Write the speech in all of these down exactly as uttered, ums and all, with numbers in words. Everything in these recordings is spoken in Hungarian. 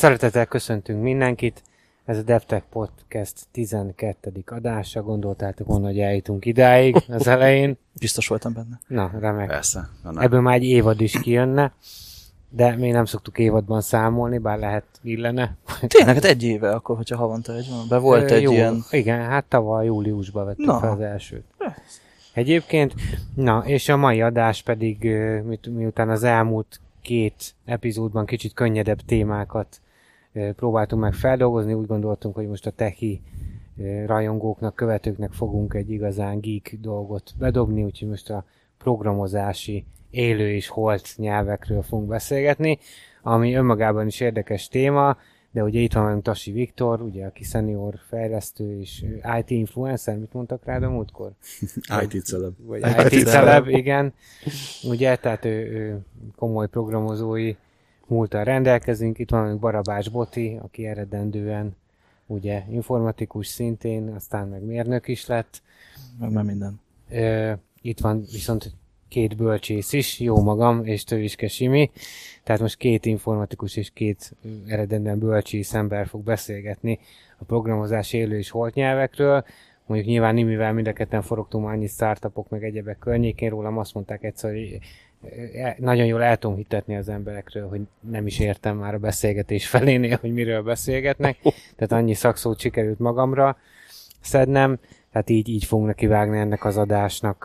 Szeretettel köszöntünk mindenkit. Ez a DevTech Podcast tizenkettedik adása. Gondoltátok volna, hogy eljutunk idáig az elején. Biztos voltam benne. Na, remek. Persze. Na, Ebből már egy évad is kijönne, de még nem szoktuk évadban számolni, bár lehet illene. Tényleg, hát egy éve akkor, hogyha havonta egy van. Be volt Ö, egy jó, ilyen... Igen, hát tavaly júliusban vettük Na. fel az elsőt. Egyébként, na, és a mai adás pedig, mi, miután az elmúlt két epizódban kicsit könnyedebb témákat próbáltunk meg feldolgozni, úgy gondoltunk, hogy most a techi rajongóknak, követőknek fogunk egy igazán geek dolgot bedobni, úgyhogy most a programozási élő és holt nyelvekről fogunk beszélgetni, ami önmagában is érdekes téma, de ugye itt van velünk Tasi Viktor, ugye aki senior fejlesztő és i té influencer, mit mondtak rád a múltkor? i té celeb. Vagy i té celeb, igen. Ugye, tehát ő, ő komoly programozói múltal rendelkezünk. Itt van Barabás Boti, aki eredendően ugye informatikus szintén, aztán meg mérnök is lett. Meg már minden. Itt van viszont két bölcsész is, jó magam, és Töviske Simi. Tehát most két informatikus és két eredendően bölcsész ember fog beszélgetni a programozás élő és holt nyelvekről. Mondjuk nyilván mivel mind a ketten forogtunk annyi startupok meg egyebek környékén, rólam azt mondták egyszer, hogy nagyon jól el tudom hitetni az emberekről, hogy nem is értem már a beszélgetés felénél, hogy miről beszélgetnek. Tehát annyi szakszót sikerült magamra szednem, tehát így, így fogunk nekivágni ennek az adásnak.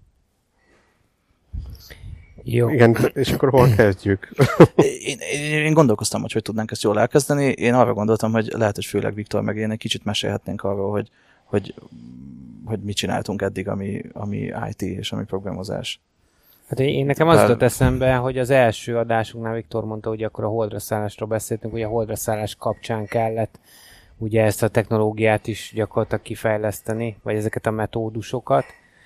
Jó. Igen, és akkor hol kezdjük? én, én, én gondolkoztam, hogy hogy tudnánk ezt jól elkezdeni. Én arra gondoltam, hogy lehet, hogy főleg Viktor meg én egy kicsit mesélhetnénk arról, hogy, hogy, hogy mit csináltunk eddig, ami, ami i té és ami programozás. Hát én nekem az jutott eszembe, hogy az első adásunknál Viktor mondta, hogy akkor a holdra szállásról beszéltünk, hogy a holdra szállás kapcsán kellett ugye ezt a technológiát is gyakorlatilag kifejleszteni, vagy ezeket a metódusokat.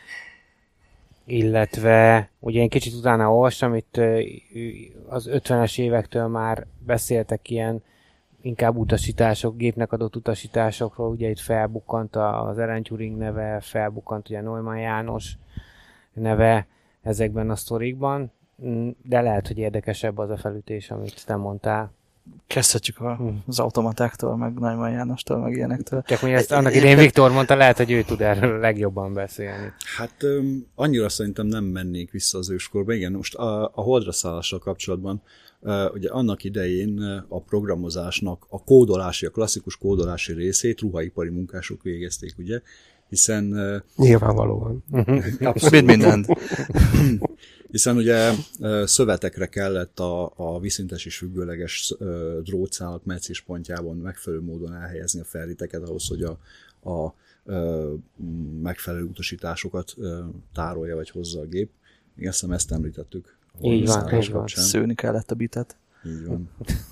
Illetve ugye én kicsit utána olvastam, itt az ötvenes évektől már beszéltek ilyen inkább utasítások, gépnek adott utasításokról, ugye itt felbukkant az Alan Turing neve, felbukkant ugye Neumann János neve ezekben a sztorikban, de lehet, hogy érdekesebb az a felütés, amit te mondtál. Kezdhetjük az automatáktól, meg Neumann Jánostól, meg ilyenektől. Csak hogy ezt annak idején Viktor mondta, lehet, hogy ő tud erről legjobban beszélni. Hát um, annyira szerintem nem mennék vissza az őskorba. Igen, most a, a holdra szállással kapcsolatban uh, ugye annak idején a programozásnak a kódolási, a klasszikus kódolási részét ruhaipari munkások végezték, ugye? Hiszen... Uh, Nyilvánvalóan. Mind mindent. Hiszen ugye szövetekre kellett a, a vízszintes és függőleges drótszálak meccéspontjában megfelelő módon elhelyezni a felriteket ahhoz, hogy a, a, a megfelelő utasításokat tárolja vagy hozza a gép. Én azt hiszem, ezt említettük. Így van, így van. Szőni kellett a bitet. Így van.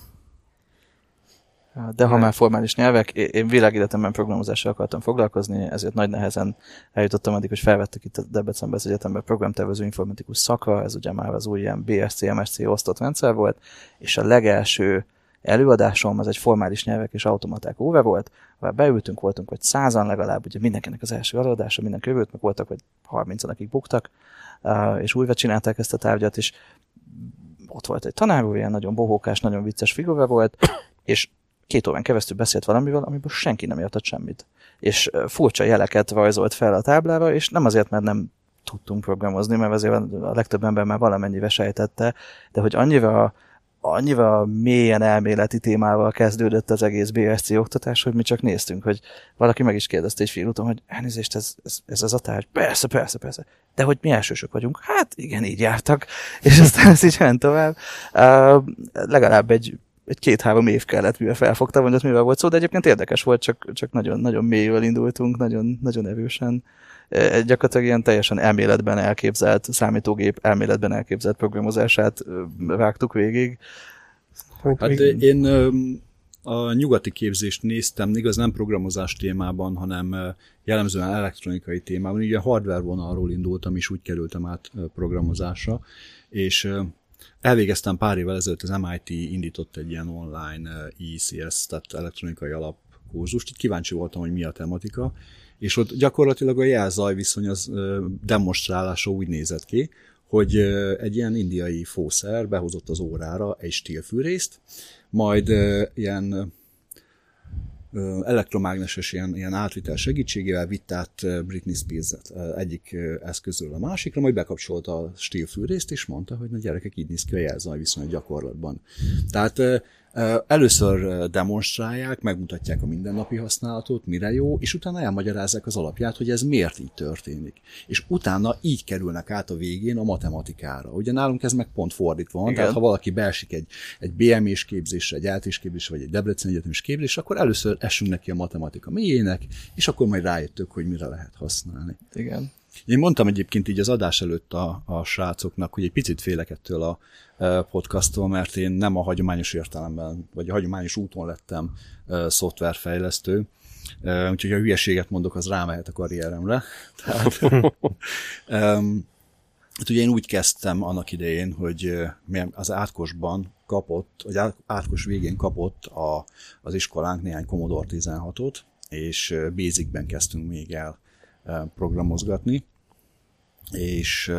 De ha már formális nyelvek, én világéletemben programozással akartam foglalkozni, ezért nagy nehezen eljutottam addig, hogy felvettek itt a Debrecenben az egyetemben programtervező informatikus szakra, ez ugye már az új ilyen bé es cé, em es cé osztott rendszer volt, és a legelső előadásom az egy formális nyelvek és automaták óve volt, ahol beültünk, voltunk vagy százan legalább, ugye mindenkinek az első előadása, mindenki övült, meg voltak, vagy harmincan, akik buktak, és újra csinálták ezt a tárgyat, és ott volt egy tanár úr, ilyen nagyon bohókás, nagyon vicces figura volt, és két órán keresztül beszélt valamivel, amiből senki nem értett semmit. És furcsa jeleket rajzolt fel a táblára, és nem azért, mert nem tudtunk programozni, mert azért a legtöbb ember már valamennyivel sejtette, de hogy annyira, annyira mélyen elméleti témával kezdődött az egész bé es cé oktatás, hogy mi csak néztünk, hogy valaki meg is kérdezte egy fél úton, hogy elnézést, ez, ez, ez az a tárgy? Persze, persze, persze. De hogy mi elsősök vagyunk? Hát igen, így jártak. És aztán ez így ment tovább. Uh, legalább egy egy két-három év kellett, mivel felfogtam, hogy ott mivel volt szó, de egyébként érdekes volt, csak, csak nagyon, nagyon mélyről indultunk, nagyon, nagyon erősen. E, gyakorlatilag ilyen teljesen elméletben elképzelt, számítógép elméletben elképzelt programozását vágtuk végig. Hát én a nyugati képzést néztem, igaz nem programozás témában, hanem jellemzően elektronikai témában. Ugye hardware vonalról indultam, és úgy kerültem át programozásra, és elvégeztem pár évvel ezelőtt, az em i té indított egy ilyen online i cé es, tehát elektronikai alapkurzust. Itt kíváncsi voltam, hogy mi a tematika, és ott gyakorlatilag a jelzaj viszony az demonstrálása úgy nézett ki, hogy egy ilyen indiai fószer behozott az órára egy stílfűrészt, majd ilyen elektromágneses ilyen, ilyen átvitel segítségével vitt át Britney Spears egyik eszközről a másikra, majd bekapcsolta a stílfűrészt, és mondta, hogy na gyerekek, így néz ki a jelzaj viszony gyakorlatban. Tehát először demonstrálják, megmutatják a mindennapi használatot, mire jó, és utána elmagyarázzák az alapját, hogy ez miért így történik. És utána így kerülnek át a végén a matematikára. Ugye nálunk ez meg pont fordítva van, igen. Tehát ha valaki beesik egy, egy bé em é-s képzésre, egy á té é-s képzésre, vagy egy Debreceni Egyetemis képzésre, akkor először essünk neki a matematika mélyének, és akkor majd rájöttök, hogy mire lehet használni. Igen. Én mondtam egyébként így az adás előtt a, a srácoknak, hogy egy picit félek ettől a podcasttól, mert én nem a hagyományos értelemben, vagy a hagyományos úton lettem uh, szoftverfejlesztő, uh, úgyhogy ha hülyeséget mondok, az rámehet a karrieremre. Tehát, um, hát ugye én úgy kezdtem annak idején, hogy az Átkosban kapott, vagy Átkos végén kapott a, az iskolánk néhány Commodore tizenhatot, és Basicben kezdtünk még el programozgatni, és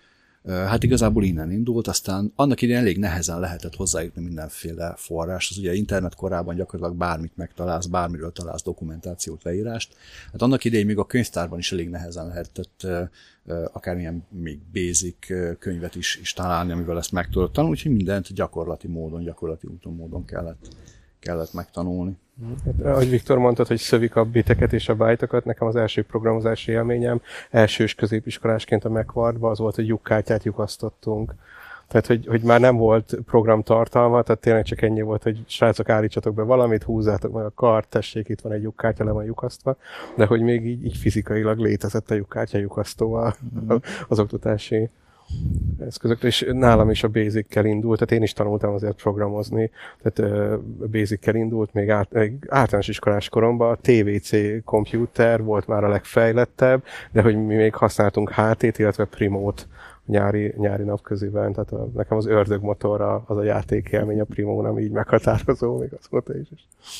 hát igazából innen indult, aztán annak idején elég nehezen lehetett hozzájutni mindenféle forrást, az ugye internet korában gyakorlatilag bármit megtalálsz, bármiről találsz dokumentációt, leírást. Hát annak idején még a könyvtárban is elég nehezen lehetett akármilyen még basic könyvet is, is találni, amivel ezt meg tudod tanulni, úgyhogy mindent gyakorlati módon, gyakorlati úton módon kellett, kellett megtanulni. Hát, ahogy Viktor mondtad, hogy szövik a biteket és a bytokat, nekem az első programozási élményem elsős középiskolásként a Megvardban az volt, hogy lyukkártyát lyukasztottunk. Tehát, hogy, hogy már nem volt programtartalma, tehát tényleg csak ennyi volt, hogy srácok, állítsatok be valamit, húzzátok meg a kart, tessék, itt van egy lyukkártya, le van lyukasztva, de hogy még így, így fizikailag létezett a lyukkártya lyukasztó az oktatási eszközöktől, és nálam is a Basic-kel indult, tehát én is tanultam azért programozni, tehát uh, Basic-kel indult még át, általános iskolás koromban, a té vé cé komputer volt már a legfejlettebb, de hogy mi még használtunk há té-t, illetve Primót nyári, nyári napközében, tehát a, nekem az ördögmotorra az a játékélmény a Primón, ami így meghatározó, még azóta is.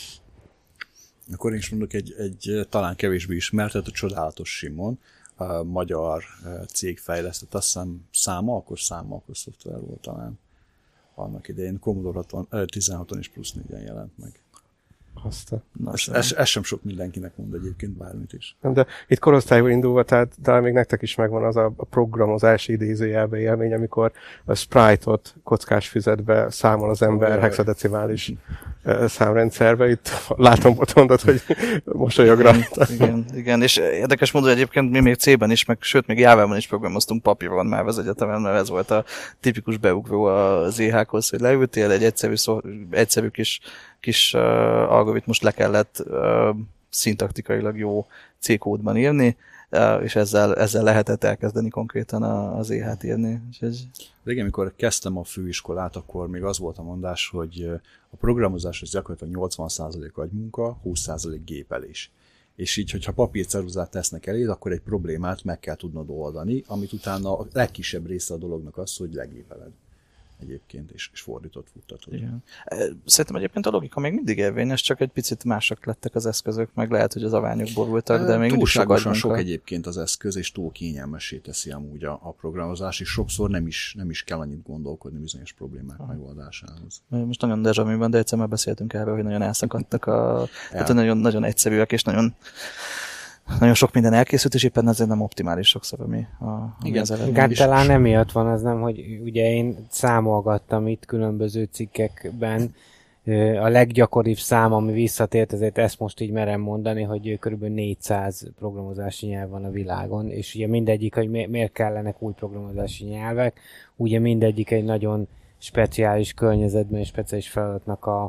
Akkor én is mondok egy, egy talán kevésbé ismertet, a Csodálatos Simon, a magyar cég fejlesztett, azt hiszem Számalkos, Számalkos szoftver volt talán annak idején. Commodore tizenhaton és plusz négyen jelent meg. Aztán. Ez, ez, ez sem sok mindenkinek mond egyébként bármit is. De itt korosztályból indulva, tehát talán még nektek is megvan az a programozási idézőjelbe élmény, amikor a sprite-ot kockás füzetbe számol az ember oh, hexadecimális számrendszerbe. Itt látom Botondot, hogy mosolyog rajta. Igen, igen, és érdekes módon egyébként mi még C-ben is, meg sőt, még Jávában is programoztunk papíron már az egyetemen, mert ez volt a tipikus beugró az é há-hoz, hogy leültél, egy egyszerű, szó, egyszerű kis kis uh, algoritmust le kellett uh, szintaktikailag jó C-kódban írni, uh, és ezzel, ezzel lehetett elkezdeni konkrétan a, az é há-t írni. Úgyhogy... Régen, amikor kezdtem a főiskolát, akkor még az volt a mondás, hogy a programozás az gyakorlatilag nyolcvan százalék agymunka, húsz százalék gépelés. És így, hogyha papírceruzát tesznek eléd, akkor egy problémát meg kell tudnod oldani, amit utána a legkisebb része a dolognak az, hogy legépeled egyébként, és, és fordított futtatod. Igen. Szerintem egyébként a logika még mindig érvényes, csak egy picit mások lettek az eszközök, meg lehet, hogy az aványok borultak, de még túlságosan sok egyébként az eszköz, és túl kényelmessé teszi amúgy a, a programozás, és sokszor nem is, nem is kell annyit gondolkodni bizonyos problémák ha. megoldásához. Most nagyon dezsamiban, de egyszer már beszéltünk erről, hogy nagyon elszakadtak a... tehát nagyon, nagyon egyszerűek, és nagyon nagyon sok minden elkészült, és éppen ezért nem optimális sokszor, ami, a, ami igen, az eredmény. Igen, talán emiatt van az nem, hogy ugye én számolgattam itt különböző cikkekben, a leggyakoribb szám, ami visszatért, ezért ezt most így merem mondani, hogy kb. négyszáz programozási nyelv van a világon, és ugye mindegyik, hogy miért kellenek új programozási nyelvek, ugye mindegyik egy nagyon speciális környezetben és speciális feladatnak a,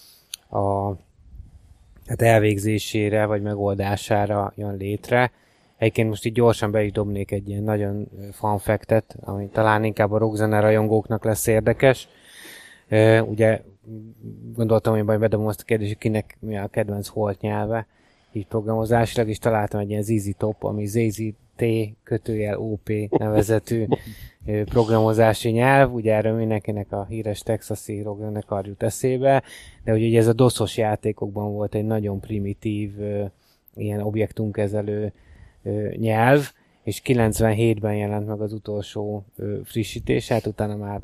a hát elvégzésére vagy megoldására jön létre. Egyébként most így gyorsan be is dobnék egy ilyen nagyon fun fact-et, ami talán inkább a rockzene rajongóknak lesz érdekes. Uh, ugye gondoltam, hogy majd bedobom azt a kérdést, hogy kinek mi a kedvenc holt nyelve, így programozásilag, és találtam egy ilyen zé zé Top, ami zé zé té kötőjel ó pé nevezetű programozási nyelv, ugye erről mindenkinek a híres texasi rockzenekar jut eszébe, de ugye ez a doszos játékokban volt egy nagyon primitív ilyen objektumkezelő nyelv, és kilencvenhétben jelent meg az utolsó ö, frissítés, hát utána már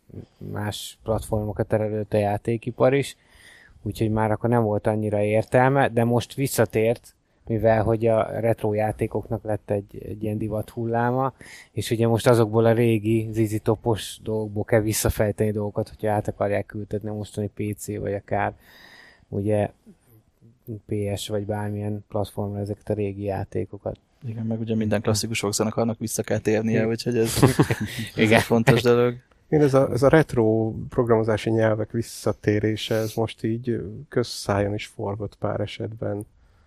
más platformokat terelődött a játékipar is, úgyhogy már akkor nem volt annyira értelme, de most visszatért, mivel hogy a retro játékoknak lett egy, egy ilyen divat hulláma, és ugye most azokból a régi zizitopos dolgokból kell visszafejteni dolgokat, hogyha át akarják ültetni a mostani pé cé, vagy akár ugye pé es, vagy bármilyen platformra ezeket a régi játékokat. Igen, meg ugye minden klasszikus rockzenekarnak vissza kell térnie, úgyhogy ez, ez egy fontos dolog. Én ez a, ez a retro programozási nyelvek visszatérése, ez most így közszájon is forgott pár esetben.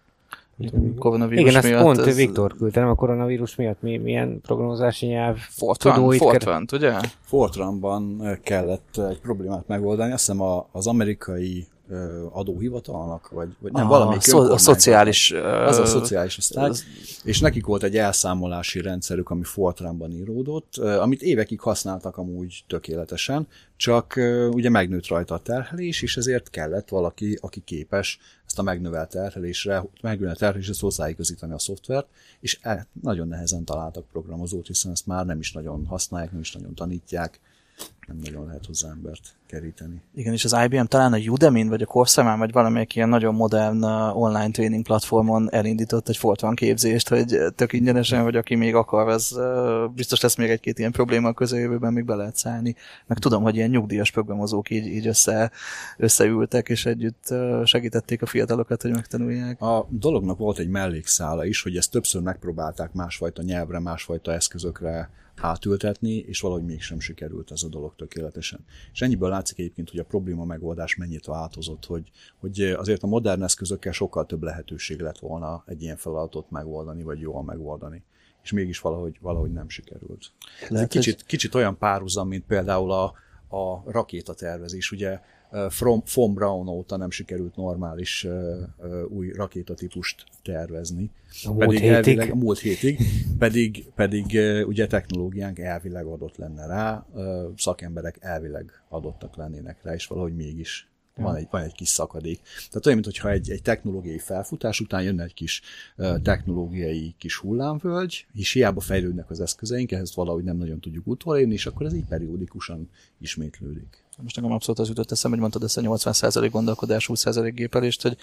Koronavírus Igen, ezt miatt pont ez... Viktor küldte, nem a koronavírus miatt mi, milyen programozási nyelv? Fortran, Fortran, ugye? Fortranban kellett egy problémát megoldani, azt hiszem az amerikai adóhivatalnak, vagy, vagy nem, a, valamelyik szo- a szociális... Az a szociális osztály, az... és nekik volt egy elszámolási rendszerük, ami Fortranban íródott, amit évekig használtak amúgy tökéletesen, csak ugye megnőtt rajta a terhelés, és ezért kellett valaki, aki képes ezt a megnövelt terhelésre, megnövelt terhelésre hozzáigazítani a szoftvert, és nagyon nehezen találtak programozót, hiszen ezt már nem is nagyon használják, nem is nagyon tanítják, nem nagyon lehet hozzá embert keríteni. Igen, és az i bé em talán a Udemy-n, vagy a Coursera-n, vagy valamelyik ilyen nagyon modern uh, online training platformon elindított egy Fortran képzést, hogy tök ingyenesen, vagy aki még akar, az uh, biztos lesz még egy-két ilyen probléma a közeljövőben, még be lehet szállni. Meg tudom, hogy ilyen nyugdíjas programozók így, így össze, összeültek, és együtt uh, segítették a fiatalokat, hogy megtanulják. A dolognak volt egy mellékszála is, hogy ezt többször megpróbálták másfajta nyelvre, másfajta eszközökre átültetni, és valahogy mégsem sikerült ez a dolog tökéletesen. És ennyiből látszik egyébként, hogy a probléma megoldás mennyit változott, hogy, hogy azért a modern eszközökkel sokkal több lehetőség lett volna egy ilyen feladatot megoldani, vagy jól megoldani. És mégis valahogy, valahogy nem sikerült. Lehet, ez egy kicsit, hogy... kicsit olyan párhuzam, mint például a, a rakétatervezés. Ugye From, von Braun óta nem sikerült normális uh, uh, új rakétatípust tervezni. A múlt pedig hétig. Elvileg, a múlt hétig. Pedig, pedig uh, ugye technológiánk elvileg adott lenne rá, uh, szakemberek elvileg adottak lennének rá, és valahogy mégis ja. van, egy, van egy kis szakadék. Tehát olyan, mintha egy, egy technológiai felfutás után jönne egy kis uh, technológiai kis hullámvölgy, és hiába fejlődnek az eszközeink, ehhez valahogy nem nagyon tudjuk utolérni, és akkor ez így periódikusan ismétlődik. Most nekem abszolút az jutott eszem, hogy mondtad ezt a nyolcvan százalék gondolkodás, húsz százalék gépelést, hogy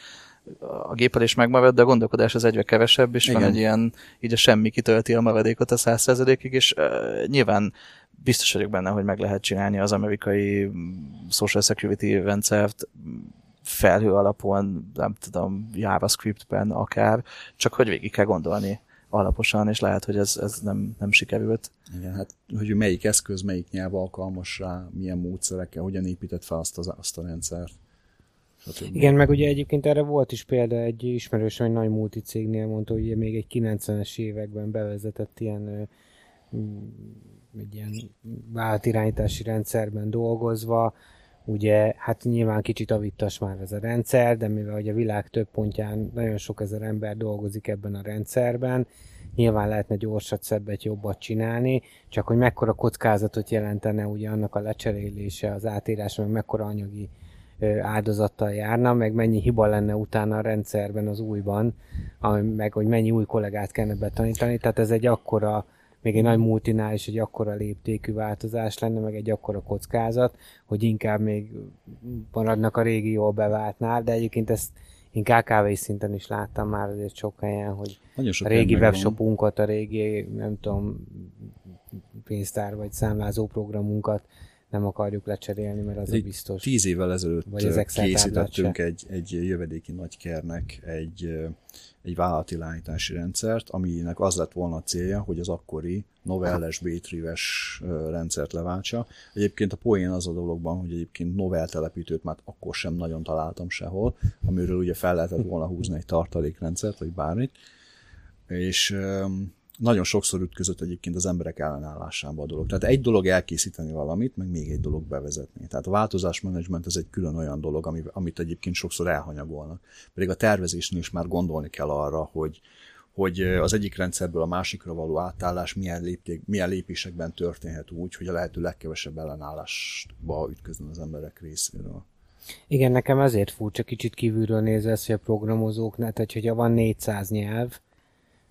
a gépelés megmarad, de a gondolkodás az egyre kevesebb, és igen. Van egy ilyen, így a semmi kitölti a maradékot a száz százalékig, és uh, nyilván biztos vagyok benne, hogy meg lehet csinálni az amerikai social security rendszert felhő alapon, nem tudom, JavaScriptben akár, csak hogy végig kell gondolni alaposan, és lehet, hogy ez, ez nem, nem sikerült. Igen, hát hogy melyik eszköz, melyik nyelv alkalmas rá, milyen módszerekkel, hogyan épített fel azt, az, azt a rendszert. Stb. Igen, meg ugye egyébként erre volt is példa, egy ismerős, egy nagy multicégnél mondta, hogy még egy kilencvenes években bevezetett ilyen egy ilyen vállalatirányítási rendszerben dolgozva, ugye, hát nyilván kicsit avittas már ez a rendszer, de mivel hogy a világ több pontján nagyon sok ezer ember dolgozik ebben a rendszerben, nyilván lehetne gyorsat, szebbet, jobbat csinálni, csak hogy mekkora kockázatot jelentene ugye annak a lecserélése, az átírás, meg mekkora anyagi áldozattal járna, meg mennyi hiba lenne utána a rendszerben az újban, meg hogy mennyi új kollégát kellene betanítani, tehát ez egy akkora, még egy nagy multinál is egy akkora léptékű változás lenne, meg egy akkora kockázat, hogy inkább még maradnak a régi jól beváltnál, de egyébként ezt én ká ká vé szinten is láttam már azért sok helyen, hogy a régi webshopunkat, a régi, nem tudom, pénztár vagy számlázó programunkat nem akarjuk lecserélni, mert az egy a biztos. Tíz évvel ezelőtt készítettünk egy, egy jövedéki nagykernek egy, egy vállalatirányítási rendszert, aminek az lett volna a célja, hogy az akkori Novell-es, B-Trives rendszert leváltsa. Egyébként a poén az a dologban, hogy egyébként Novell telepítőt már akkor sem nagyon találtam sehol, amiről ugye fel lehetett volna húzni egy tartalékrendszert, vagy bármit. És nagyon sokszor ütközött egyébként az emberek ellenállásába a dolog. Tehát egy dolog elkészíteni valamit, meg még egy dolog bevezetni. Tehát a változásmenedzsment ez egy külön olyan dolog, amit egyébként sokszor elhanyagolnak. Pedig a tervezésnél is már gondolni kell arra, hogy, hogy az egyik rendszerből a másikra való átállás milyen, lépték, milyen lépésekben történhet úgy, hogy a lehető legkevesebb ellenállásba ütközön az emberek részéről. Igen, nekem ezért furcsa kicsit kívülről nézve, hogy a programozóknál, tehát hogyha van négyszáz nyelv,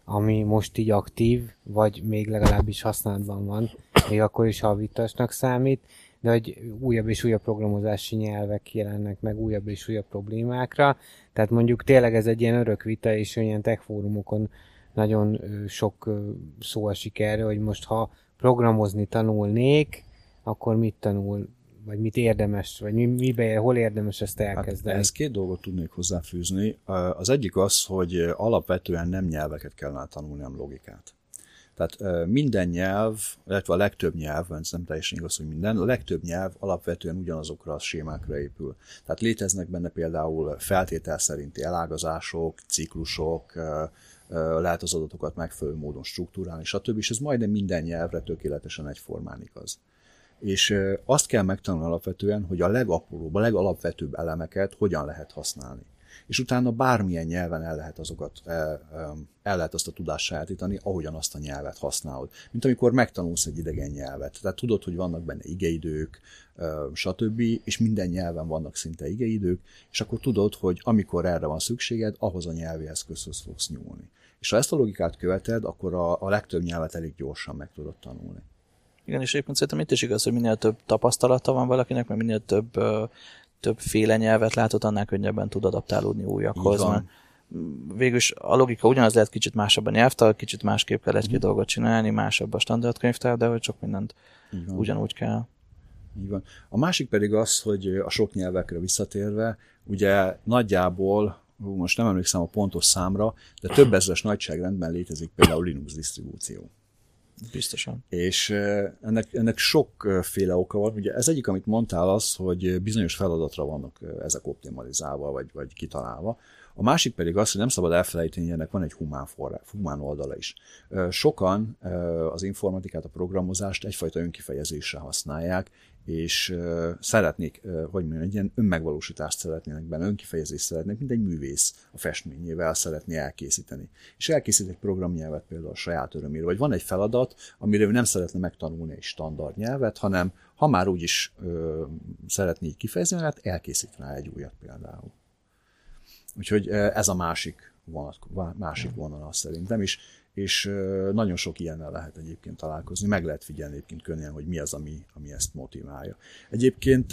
ami most így aktív, vagy még legalábbis használatban van, még akkor is havittasnak számít, de hogy újabb és újabb programozási nyelvek jelennek meg újabb és újabb problémákra. Tehát mondjuk tényleg ez egy ilyen örök vita, és ilyen tech fórumokon nagyon sok szó esik erre, hogy most ha programozni tanulnék, akkor mit tanul, vagy mit érdemes, vagy mi, mibe, hol érdemes ezt elkezdeni? Hát ehhez két dolgot tudnék hozzáfűzni. Az egyik az, hogy alapvetően nem nyelveket kellene tanulni, hanem logikát. Tehát minden nyelv, illetve a legtöbb nyelv, ez nem teljesen igaz, hogy minden, a legtöbb nyelv alapvetően ugyanazokra a sémákra épül. Tehát léteznek benne például feltétel szerinti elágazások, ciklusok, lehet az adatokat megfelelő módon struktúrálni, stb. És ez majdnem minden nyelvre tökéletesen egyformán igaz. És azt kell megtanulni alapvetően, hogy a legapróbb, a legalapvetőbb elemeket hogyan lehet használni. És utána bármilyen nyelven el lehet azokat, el lehet azt a tudást sajátítani, ahogyan azt a nyelvet használod. Mint amikor megtanulsz egy idegen nyelvet. Tehát tudod, hogy vannak benne igeidők, stb. És minden nyelven vannak szinte igeidők, és akkor tudod, hogy amikor erre van szükséged, ahhoz a nyelvi eszközhöz fogsz nyúlni. És ha ezt a logikát követed, akkor a, a legtöbb nyelvet elég gyorsan meg tudod tanulni. Igen, és éppen szerintem itt is igaz, hogy minél több tapasztalata van valakinek, mert minél több, többféle nyelvet látott, annál könnyebben tud adaptálódni újakhoz. Végülis a logika ugyanaz, lehet kicsit másabb a nyelvtár, kicsit másképp kell egy-két mm. dolgot csinálni, másabb a standard könyvtár, de hogy sok mindent ugyanúgy kell. Így van. A másik pedig az, hogy a sok nyelvekre visszatérve, ugye nagyjából, most nem emlékszem a pontos számra, de több ezres nagyságrendben létezik például Linux disztribúció. Biztosan. És ennek, ennek sokféle oka van. Ugye ez egyik, amit mondtál, az, hogy bizonyos feladatra vannak ezek optimalizálva, vagy, vagy kitalálva. A másik pedig az, hogy nem szabad elfelejteni, hogy ennek van egy humán, forrá, humán oldala is. Sokan az informatikát, a programozást egyfajta önkifejezésre használják, és szeretnék, hogy mondjam, egy ilyen önmegvalósítást szeretnének benne, önkifejezést szeretnék, mint egy művész a festményével szeretné elkészíteni. És elkészít egy programnyelvet például a saját örömére, vagy van egy feladat, amire ő nem szeretne megtanulni egy standard nyelvet, hanem ha már úgyis ö, szeretné így kifejezni, hát elkészít rá egy újat például. Úgyhogy ez a másik vonat, másik vonal szerintem is, és nagyon sok ilyennel lehet egyébként találkozni, meg lehet figyelni egyébként könnyen, hogy mi az, ami, ami ezt motiválja. Egyébként,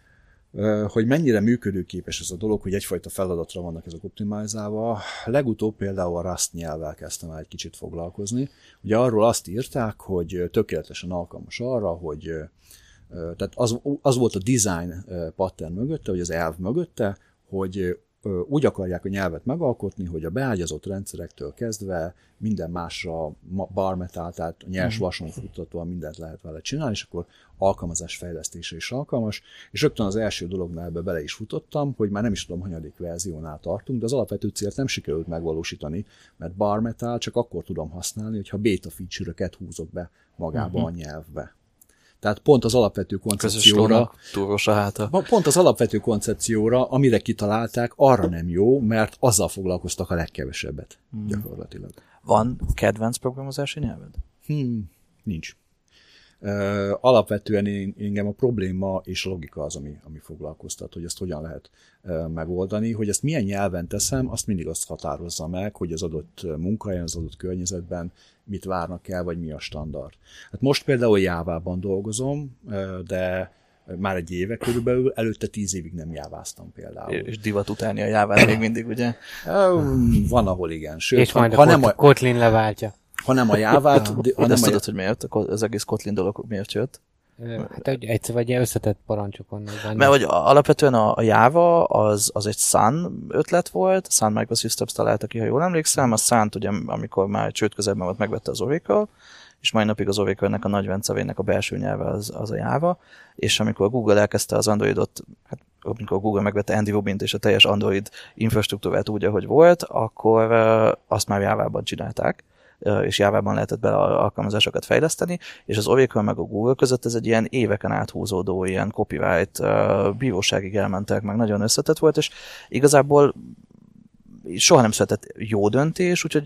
hogy mennyire működőképes ez a dolog, hogy egyfajta feladatra vannak ezek optimalizálva, legutóbb például a Rust nyelvvel kezdtem el egy kicsit foglalkozni. Ugye arról azt írták, hogy tökéletesen alkalmas arra, hogy tehát az, az volt a design pattern mögötte, vagy az elv mögötte, hogy úgy akarják a nyelvet megalkotni, hogy a beágyazott rendszerektől kezdve minden másra bare metal, tehát a nyers vason futtatóan mindent lehet vele csinálni, és akkor alkalmazás fejlesztése is alkalmas, és rögtön az első dolognál ebbe bele is futottam, hogy már nem is tudom, hanyadik verziónál tartunk, de az alapvető célt nem sikerült megvalósítani, mert bare metal csak akkor tudom használni, hogyha beta feature-öket húzok be magába uh-huh. a nyelvbe. Tehát pont az alapvető koncepcióra, pont az alapvető koncepcióra, amire kitalálták, arra nem jó, mert azzal foglalkoztak a legkevesebbet, hmm. gyakorlatilag. Van kedvenc programozási nyelved? Hmm, nincs. Uh, alapvetően én, engem a probléma és a logika az, ami, ami foglalkoztat, hogy ezt hogyan lehet uh, megoldani, hogy ezt milyen nyelven teszem, azt mindig azt határozza meg, hogy az adott munkahelyen, az adott környezetben mit várnak el, vagy mi a standard. Hát most például Jávában dolgozom, uh, de már egy éve körülbelül, előtte tíz évig nem jáváztam például. És divat utáni a Jávát még mindig, ugye? Uh, van, ahol igen. Sőt, és majd ha, a, nem a Kotlin leváltja. Hanem a Jávát... Ja, de ezt tudod, hogy miért? Az egész Kotlin dolog miért jött? Hát egyszer vagy összetett parancsokon. Mert hogy alapvetően a, a Java az, az egy Sun ötlet volt, Sun Microsystems találta ki, ha jól emlékszem, a Sun-t ugye, amikor már csőd közelben volt, megvette az Oracle, és mai napig az Oracle-nek a nagy vencevének a belső nyelve az, az a Java, és amikor Google elkezdte az Androidot, hát amikor Google megvette Andy Rubint és a teljes Android infrastruktúrát úgy, ahogy volt, akkor azt már Jávában csinálták, és Jávában lehetett bele alkalmazásokat fejleszteni, és az Oracle meg a Google között ez egy ilyen éveken áthúzódó, ilyen copyright bíróságig elmentek, meg nagyon összetett volt, és igazából soha nem született jó döntés, úgyhogy a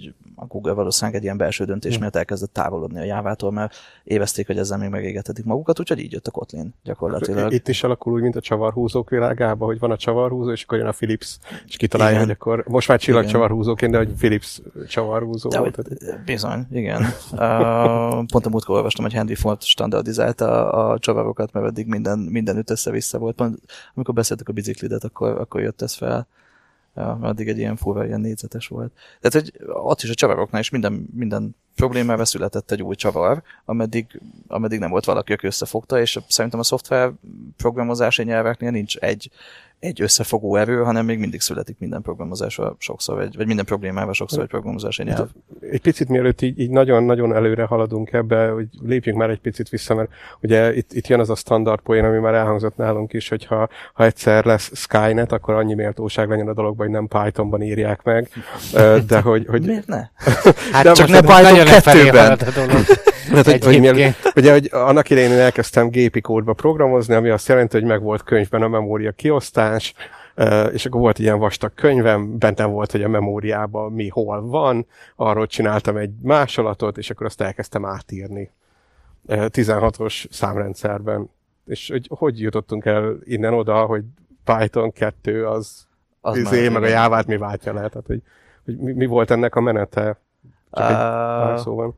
Google valószínűleg egy ilyen belső döntés hmm. miatt elkezdett távolodni a Jávától, mert évezték, hogy ezzel még megégethetik magukat, úgyhogy így jött a Kotlin gyakorlatilag. Itt is alakul úgy, mint a csavarhúzók világában, hogy van a csavarhúzó, és akkor jön a Philips, és kitalálja, igen. hogy akkor most már csillagcsavarhúzóként, de hogy Philips csavarhúzó. De, hogy, bizony, igen. uh, pont a múltkor olvastam, hogy Henry Ford standardizálta a, a csavarokat, mert eddig minden, mindenütt össze-vissza volt. Pont, amikor beszéltük a biciklidet, akkor, akkor jött ez fel. Ja, addig egy ilyen furva, ilyen négyzetes volt. Tehát, hogy ott is a csavaroknál is minden, minden problémával született egy új csavar, ameddig, ameddig nem volt valaki, aki összefogta, és szerintem a szoftver programozási nyelveknél nincs egy, egy összefogó erő, hanem még mindig születik minden programozásra sokszor, vagy, vagy minden problémával sokszor egy programozási nyelv. Egy picit mielőtt így, így nagyon-nagyon előre haladunk ebbe, hogy lépjünk már egy picit vissza, mert ugye itt, itt jön az a standard poén, ami már elhangzott nálunk is, hogy ha, ha egyszer lesz Skynet, akkor annyi méltóság legyen a dologban, hogy nem Pythonban írják meg. De hogy, hogy... Miért ne? Hát de csak ne Python kettőben. Hát, hogy, hogy mielőtt, ugye, hogy annak idején én elkezdtem gépi kódba programozni, ami azt jelenti, hogy meg volt könyvben a memória kiosztás, és akkor volt ilyen vastag könyvem, benne volt, hogy a memóriában mi hol van, arról csináltam egy másolatot, és akkor azt elkezdtem átírni tizenhatos számrendszerben. És hogy, hogy jutottunk el innen oda, hogy Python kettő az, az izé, meg a Jávát mi váltja le, tehát hogy, hogy mi, mi volt ennek a menete? Csak uh... egy pár szóban.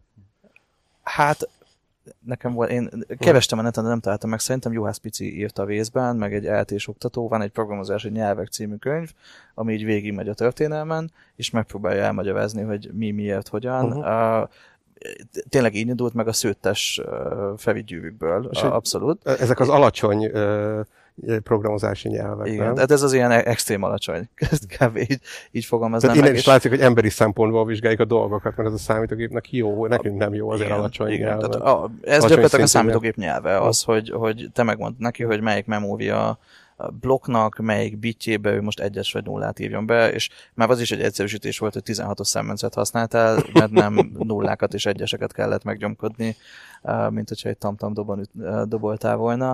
Hát, nekem volt, én kerestem a neten, de nem találtam meg, szerintem Juhász Pici írta a vészben, meg egy é té-s oktató, van egy programozási nyelvek című könyv, ami így végigmegy a történelmen, és megpróbálja elmagyarázni, hogy mi, miért, hogyan. Uh-huh. Uh, tényleg így indult meg a szőttes uh, felvigyűrűkből, uh, abszolút. Ezek az alacsony uh, programozási nyelvek, igen, nem? tehát ez az ilyen extrém alacsony. Kb. így, így fogalmaznám meg. Innen is és... látszik, hogy emberi szempontból vizsgáljuk a dolgokat, mert ez a számítógépnek jó, nekünk nem jó, azért igen, alacsony igen, nyelv. tehát a, ez gyakorlatilag a számítógép nyelve, az, hogy, hogy te megmondod neki, hogy melyik memória blokknak, melyik bitjébe ő most egyes vagy nullát írjon be, és már az is egy egyszerűsítés volt, hogy tizenhatos számrendszert használtál, mert nem nullákat és egyeseket kellett meggyomkodni, mint hogyha egy tamtam doban doboltál volna.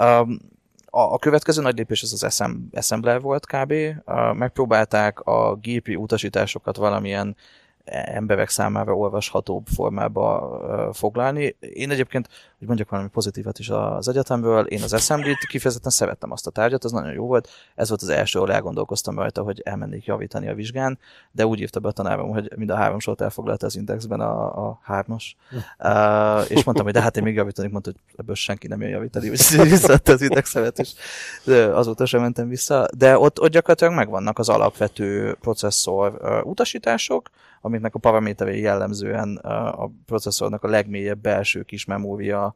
A következő nagy lépés az az assembler volt kb. Megpróbálták a gépi utasításokat valamilyen emberek számára olvashatóbb formába foglalni. Én egyébként, hogy mondjak valami pozitívat is az egyetemről, én az assembly-t kifejezetten szerettem azt a tárgyat, az nagyon jó volt. Ez volt az első, ahol elgondolkoztam rajta, hogy elmennék javítani a vizsgán, de úgy írta be a tanárom, hogy mind a három sort elfoglalta az indexben a, a hármas. uh, és mondtam, hogy de hát én még javítanék, mondta, hogy ebből senki nem jön javítani, hogy visszaadta az indexemet, és azóta sem mentem vissza. De ott, ott gyakorlatilag megvannak az alapvető processzor uh, utasítások, amiknek a paraméterei jellemzően a processzornak a legmélyebb belső kis memória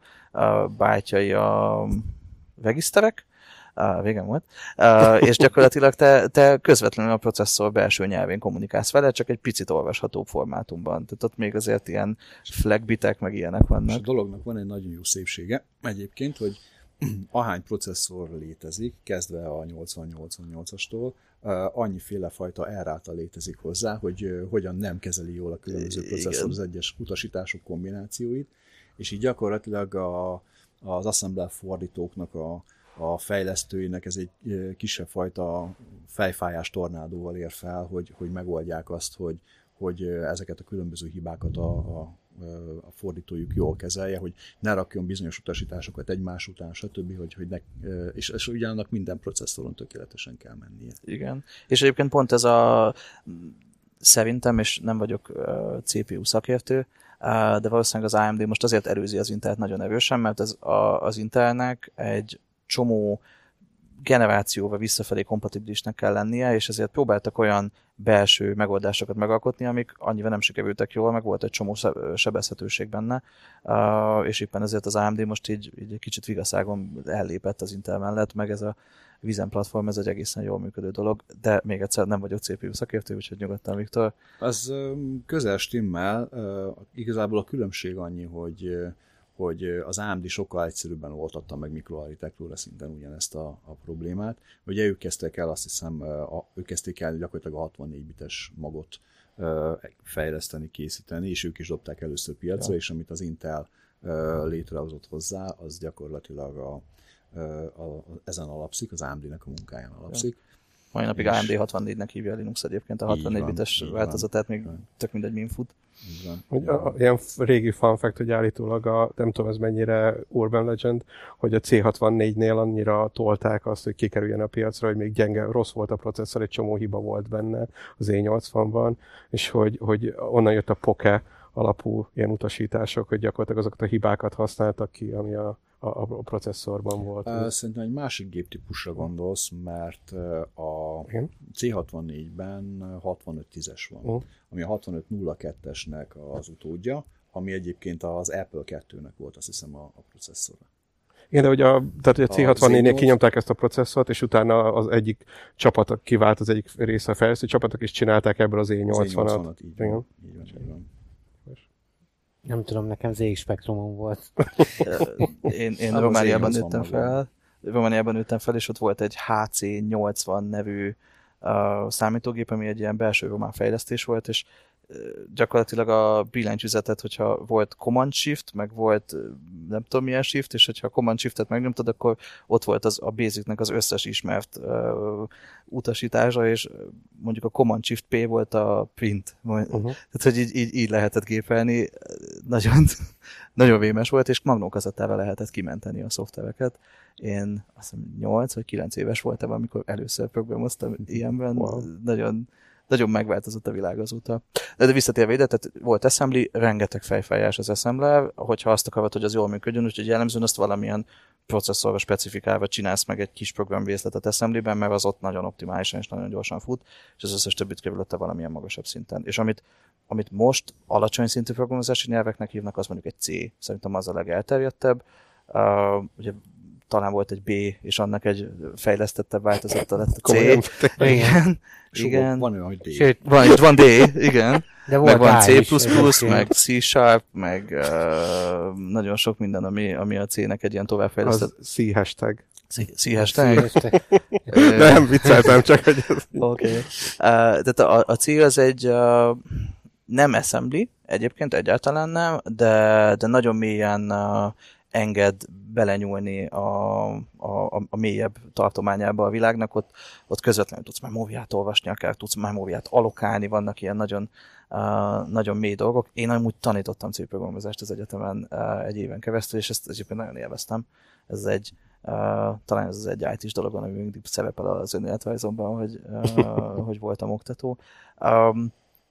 bájtjai a regiszterek, végem volt, és gyakorlatilag te, te közvetlenül a processzor belső nyelvén kommunikálsz vele, csak egy picit olvashatóbb formátumban. Tehát ott még azért ilyen flagbitek, meg ilyenek vannak. És a dolognak van egy nagyon jó szépsége egyébként, hogy ahány processzor létezik, kezdve a nyolcvan nyolcvannyolcastól, uh, annyiféle fajta erráta létezik hozzá, hogy uh, hogyan nem kezeli jól a különböző processzor az egyes utasítások kombinációit, és így gyakorlatilag a, az assembler fordítóknak, a, a fejlesztőinek ez egy uh, kisebb fajta fejfájás tornádóval ér fel, hogy, hogy megoldják azt, hogy, hogy uh, ezeket a különböző hibákat a, a a fordítójuk jól kezelje, hogy ne rakjon bizonyos utasításokat egymás után, stb., hogy, hogy ne, és, és ugyanak minden processzoron tökéletesen kell mennie. Igen. És egyébként pont ez a szerintem, és nem vagyok cé pé u szakértő, de valószínűleg az á em dé most azért előzi az Intelt nagyon erősen, mert ez a, az Intelnek egy csomó generációval visszafelé kompatibilisnek kell lennie, és ezért próbáltak olyan belső megoldásokat megalkotni, amik annyival nem sikerültek jól, meg volt egy csomó sebezhetőség benne, uh, és éppen ezért az á em dé most így, így egy kicsit vigaszágon ellépett az Intel mellett, meg ez a Vizen platform, ez egy egészen jól működő dolog, de még egyszer nem vagyok cé pé u szakértő, úgyhogy nyugodtan, Viktor. Az közel stimmel, igazából a különbség annyi, hogy hogy az á em dé sokkal egyszerűbben oltatta meg mikroarchitektóra szinten ugyanezt a, a problémát. Ugye ők kezdték el, azt hiszem, a, ők kezdték el gyakorlatilag a hatvannégy bites magot uh, fejleszteni, készíteni, és ők is dobták először piacra, ja. És amit az Intel uh, létrehozott hozzá, az gyakorlatilag a, uh, a, a, ezen alapszik, az á em dé-nek a munkáján alapszik. Ja. Mai napig á em dé hatvannégynek hívja a Linux egyébként, a hatvannégy bites változatát, még tök mindegy min fut. Hogy a, a, ilyen régi fun fact, hogy állítólag a, nem tudom ez mennyire urban legend, hogy a cé hatvannégynél annyira tolták azt, hogy kikerüljen a piacra, hogy még gyenge, rossz volt a processzor, egy csomó hiba volt benne az é nyolcvanban, és hogy, hogy onnan jött a Poke alapú ilyen utasítások, hogy gyakorlatilag azokat a hibákat használtak ki, ami a, a, a processzorban volt. Uh, szerintem egy másik géptípusra gondolsz, mert a Igen? cé hatvannégyben hatvanöt tízes van, uh. ami a hatvanöt nulla kettesnek az utódja, ami egyébként az Apple kettőnek volt, azt hiszem, a, a processzora. Igen, de hogy a, tehát, hogy a cé hatvannégynél kinyomták ezt a processzort, és utána az egyik csapat kivált, az egyik része a fejlesztő csapatok, és csinálták ebből az é nyolcvanat. Így van, így van, így van. Nem tudom, nekem zé iksz Spectrumon volt. én én Romániában nőttem fel. Romániában nőttem fel, és ott volt egy há cé nyolcvan nevű uh, számítógép, ami egy ilyen belső román fejlesztés volt, és uh, gyakorlatilag a billentyűzetet, hogyha volt Command Shift, meg volt nem tudom milyen Shift, és hogyha a Command Shiftet megnyomtad, akkor ott volt az, a Basicnek az összes ismert uh, utasítása, és mondjuk a Command Shift P volt a print. Uh-huh. Tehát, hogy így, így, így lehetett gépelni. Nagyon, nagyon vémes volt, és magnókazettával lehetett kimenteni a szoftvereket. Én azt hiszem nyolc vagy kilenc éves voltam, amikor először programoztam ilyenben. Wow. Nagyon, nagyon megváltozott a világ azóta. De, de visszatérve ide, tehát volt assembly, rengeteg fejfájás az assembler, hogyha azt akarod, hogy az jól működjön, úgyhogy jellemzően azt valamilyen processzorra specifikálva csinálsz meg egy kis programrészletet assemblyben, mert az ott nagyon optimálisan és nagyon gyorsan fut, és az összes többit körülötte valamilyen magasabb szinten. És amit, amit most alacsony szintű programozási nyelveknek hívnak, az mondjuk egy C. Szerintem az a legelterjedtebb. Uh, ugye talán volt egy B, és annak egy fejlesztettebb változata lett a C. Igen. Igen. Van olyan, hogy D. Sőt, van, van D, igen. De meg van C plusz plusz, meg C Sharp, meg uh, nagyon sok minden, ami, ami a C-nek egy ilyen továbbfejlesztett. Az C hashtag. C hashtag? Nem, vicceltem csak, hogy ez... Oké. Okay. Uh, tehát a, a C az egy uh, nem assembly, egyébként egyáltalán nem, de, de nagyon mélyen uh, enged belenyúlni a, a, a mélyebb tartományába a világnak, ott, ott közvetlenül tudsz memóriát olvasni, akár tudsz memóriát allokálni, vannak ilyen nagyon, uh, nagyon mély dolgok. Én amúgy tanítottam C-programozást az egyetemen uh, egy éven keresztül, és ezt egyébként nagyon élveztem. Ez egy, uh, talán ez az egy í té-s dolog, ami mindig szerepel az önéletrajzomban, hogy, uh, hogy voltam oktató. Um,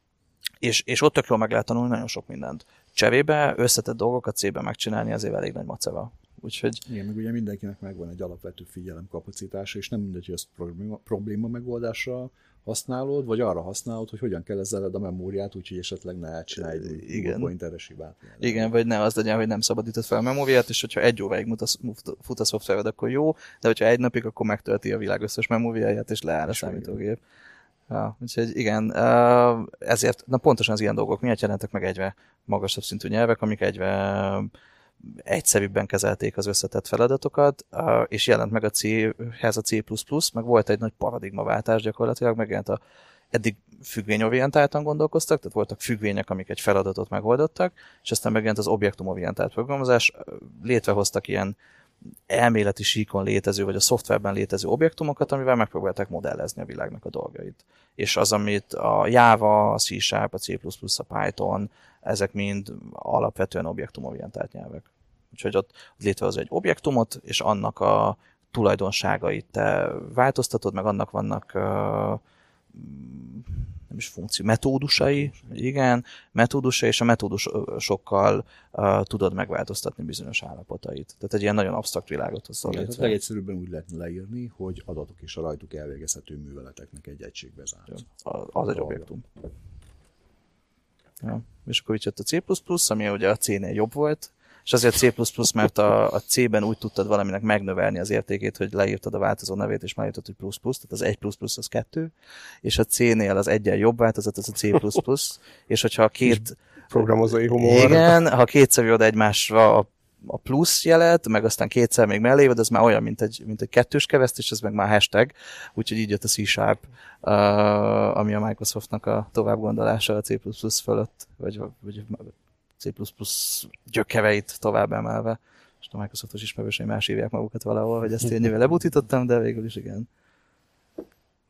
és, és ott tök jól meg lehet tanulni nagyon sok mindent. Cserébe összetett dolgokat C-ben megcsinálni azért elég nagy macera. Úgyhogy... Igen, meg ugye mindenkinek megvan egy alapvető figyelemkapacitása, és nem mindegy, hogy ezt probléma, probléma megoldásra használod, vagy arra használod, hogy hogyan kell kezeled a memóriát, úgyhogy esetleg ne csinálj egy pointeres hibát. Igen, vagy ne az legyen, hogy nem szabadítod fel a memóriát, és hogyha egy óráig fut a szoftvered, akkor jó, de hogyha egy napig, akkor megtölti a világ összes memóriáját, és leáll a számítógép. Ja, úgyhogy igen, ezért, na pontosan az ilyen dolgok miért jelentek meg egyre magasabb szintű nyelvek, amik egyre egyszerűbben kezelték az összetett feladatokat, és jelent meg a C-hez a C plusz plusz, meg volt egy nagy paradigmaváltás gyakorlatilag, megjelent a eddig függvényorientáltan gondolkoztak, tehát voltak függvények, amik egy feladatot megoldottak, és aztán megjelent az objektumorientált programozás, létrehoztak ilyen elméleti síkon létező, vagy a szoftverben létező objektumokat, amivel megpróbálták modellezni a világnak a dolgait. És az, amit a Java, a C Sharp, a C plusz plusz, a Python, ezek mind alapvetően objektumorientált nyelvek. Úgyhogy ott létrehoz egy objektumot, és annak a tulajdonságait te változtatod, meg annak vannak uh, nem is funkció, metódusai, igen, metódusai, és a metódusokkal uh, tudod megváltoztatni bizonyos állapotait. Tehát egy ilyen nagyon absztrakt világot hozol létre. Tehát legegyszerűbben úgy lehetne leírni, hogy adatok és a rajtuk elvégezhető műveleteknek egy egységbe zárt. Az, az egy objektum. Ja. És akkor így jött a C plusz plusz, ami ugye a C-nél jobb volt, és azért C plusz plusz, mert a, a C-ben úgy tudtad valaminek megnövelni az értékét, hogy leírtad a változó nevét, és már írtad, hogy plusz plusz, tehát az egy plusz plusz az kettő, és a C-nél az egyen jobb változat, az a C plusz plusz, és hogyha a két... Programozói humor. Igen, ha kétszer jön egymásra a, a plusz jelet, meg aztán kétszer még mellé jön, az már olyan, mint egy, mint egy kettős kereszt, és ez meg már hashtag, úgyhogy így jött a C Sharp, uh, ami a Microsoftnak a továbbgondolása a C plusz plusz fölött, vagy, vagy C plusz plusz gyökereit tovább emelve. És a Microsoftos ismerősei más hívják magukat valahol, hogy ezt én nyilván lebutítottam, de végül is igen.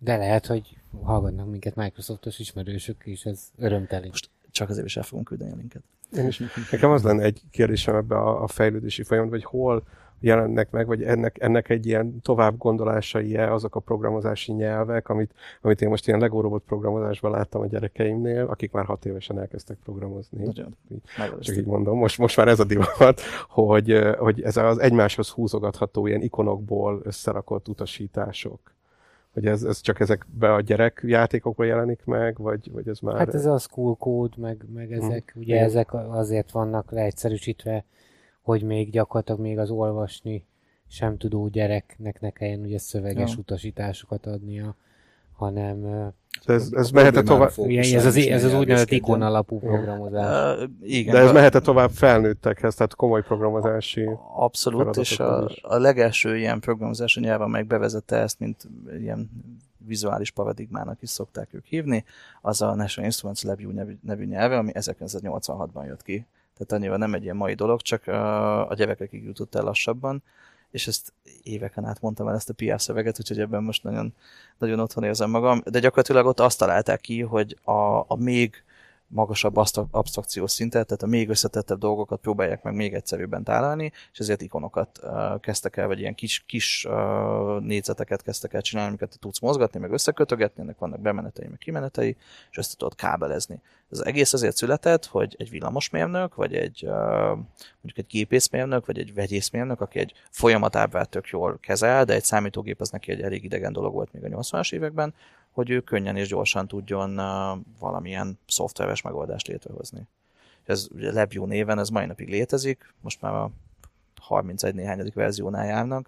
De lehet, hogy hallgatnak minket Microsoftos ismerősök, és ez örömteli. Most csak azért is el fogunk küldeni a linket. Én is, nekem az lenne egy kérdésem ebbe a, a fejlődési folyamatban, hogy hol jelennek meg, vagy ennek, ennek egy ilyen tovább gondolásai-e azok a programozási nyelvek, amit, amit én most ilyen Lego robot programozásban láttam a gyerekeimnél, akik már hat évesen elkezdtek programozni. Nagyon. Csak így mondom, most, most már ez a divat, hogy, hogy ez az egymáshoz húzogatható ilyen ikonokból összerakott utasítások. Hogy ez, ez csak ezekbe a gyerekjátékokban jelenik meg, vagy, vagy ez már... Hát ez a school code, meg, meg ezek, hmm. ugye ezek azért vannak leegyszerűsítve, hogy még gyakorlatilag még az olvasni sem tudó gyereknek ne kelljen ugye szöveges ja. utasításokat adnia, hanem... Ez, ez mehet tovább... Ugye, ez az, ez az úgynevezett ikon alapú programozás. Uh, igen, de ez mehet tovább felnőttekhez, tehát komoly programozási... Abszolút, és a, a legelső ilyen programozási nyelv, amelyik bevezette ezt, mint ilyen vizuális paradigmának is szokták ők hívni, az a National Instruments LabVIEW nevű, nevű nyelve, ami ezerkilencszáznyolcvanhatban jött ki. Tehát annyira nem egy ilyen mai dolog, csak a, a gyerekekig jutott el lassabban, és ezt éveken át mondtam el ezt a pé er szöveget, úgyhogy ebben most nagyon, nagyon otthon érzem magam, de gyakorlatilag ott azt találták ki, hogy a, a még magasabb absztrakciós szintet, tehát a még összetettebb dolgokat próbálják meg még egyszerűbben találni, és ezért ikonokat uh, kezdtek el, vagy ilyen kis, kis uh, négyzeteket kezdtek el csinálni, amiket tudsz mozgatni, meg összekötögetni, ennek vannak bemenetei, meg kimenetei, és ezt tudod kábelezni. Ez az egész azért született, hogy egy villamosmérnök, vagy egy uh, mondjuk egy gépészmérnök, vagy egy vegyészmérnök, aki egy folyamatábrát tök jól kezel, de egy számítógép az neki egy elég idegen dolog volt még a nyolcvanas években, hogy ő könnyen és gyorsan tudjon uh, valamilyen szoftveres megoldást létrehozni. Ez ugye LabVIEW néven, ez mai napig létezik, most már a harmincegy néhányadik verziónál járnak.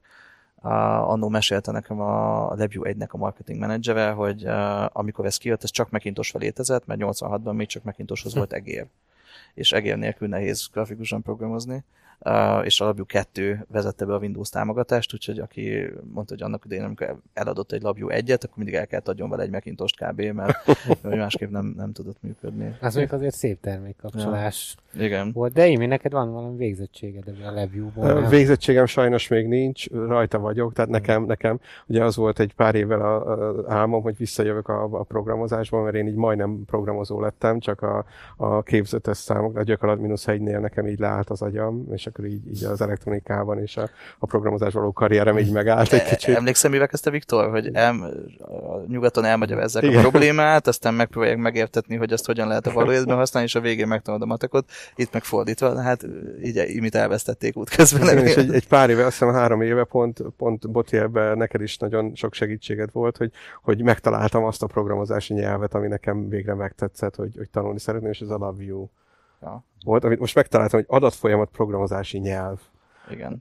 Uh, annó mesélte nekem a LabVIEW egynek a marketing menedzsere, hogy uh, amikor ez kijött, ez csak Macintosh-ra létezett, mert nyolcvanhatban még csak Macintoshhoz volt egér. És egér nélkül nehéz grafikusan programozni. Uh, és a LabVIEW kettő vezette be a Windows támogatást, úgyhogy aki mondta, hogy annak idején, amikor eladott egy LabVIEW egyet, akkor mindig el kellett adjon vele egy Macintosh kb, mert másképp nem, nem tudott működni. Az még azért szép termékkapcsolás ja. Igen. volt, de Imi, neked van valami végzettséged ebben a LabVIEW-ból? Végzettségem sajnos még nincs, rajta vagyok, tehát nekem, nekem ugye az volt egy pár évvel a, a álmom, hogy visszajövök a, a programozásban, mert én így majdnem programozó lettem, csak a, a képzetes számok, a gyökalat mínusz egynél nekem így leállt az agyam, és akkor így, így az elektronikában és a, a programozás való karrierem így megállt egy kicsit. Emlékszem, mivel kezdte Viktor, hogy el, a nyugaton elmagyarázzák a problémát, aztán megpróbálják megértetni, hogy azt hogyan lehet a való életben használni, és a végén megtanulod a matekot, itt meg fordítva, hát így imit elvesztették útközben. És egy, egy pár éve, azt hiszem három éve pont, pont Botélben neked is nagyon sok segítséged volt, hogy, hogy megtaláltam azt a programozási nyelvet, ami nekem végre megtetszett, hogy, hogy tanulni szeretném, és ez a LabVIEW. Ja. Volt, amit most megtaláltam, hogy adatfolyamat programozási nyelv. Igen.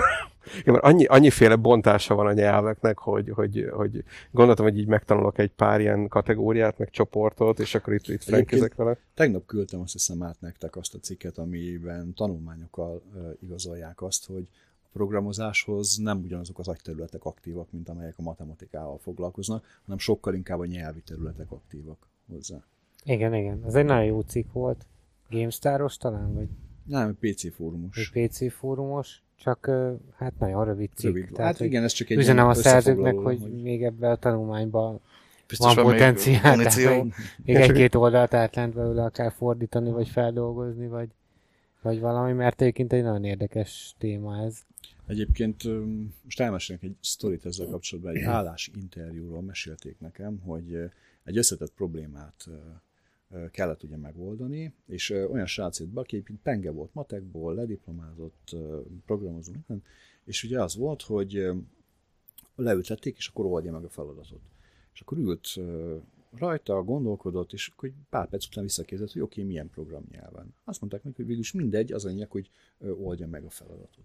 Igen, mert annyi, annyiféle bontása van a nyelveknek, hogy, hogy, hogy gondoltam, hogy így megtanulok egy pár ilyen kategóriát, meg csoportot, és akkor itt, itt frenkézek vele. Tegnap küldtem azt hiszem át nektek azt a cikket, amiben tanulmányokkal uh, igazolják azt, hogy a programozáshoz nem ugyanazok az agyterületek aktívak, mint amelyek a matematikával foglalkoznak, hanem sokkal inkább a nyelvi területek aktívak hozzá. Igen, igen. Ez egy nagyon jó cikk volt. GameStar-os talán, vagy? Nem, pé cé fórumos. Egy pé cé fórumos, csak hát nagyon rövid cikk. Rövid. Tehát, hát igen, ez csak egy üzenem a szerzőknek, hogy, hogy még ebben a tanulmányban biztos van potenciál. Még, még egy-két oldalt át lehet belőle akár fordítani, vagy feldolgozni, vagy, vagy valami, mert egyébként egy nagyon érdekes téma ez. Egyébként most elmesélnek egy sztorit ezzel kapcsolatban, egy állásinterjúról mesélték nekem, hogy egy összetett problémát kellett ugye megoldani, és olyan srác jött be, aki penge volt matekból, lediplomázott, programozó, és ugye az volt, hogy leültették, és akkor oldja meg a feladatot. És akkor ült rajta, gondolkodott, és akkor pár perc után visszakérdezett, hogy oké, okay, milyen programnyelven. Azt mondták neki, hogy végülis mindegy, az a lényeg, hogy oldja meg a feladatot.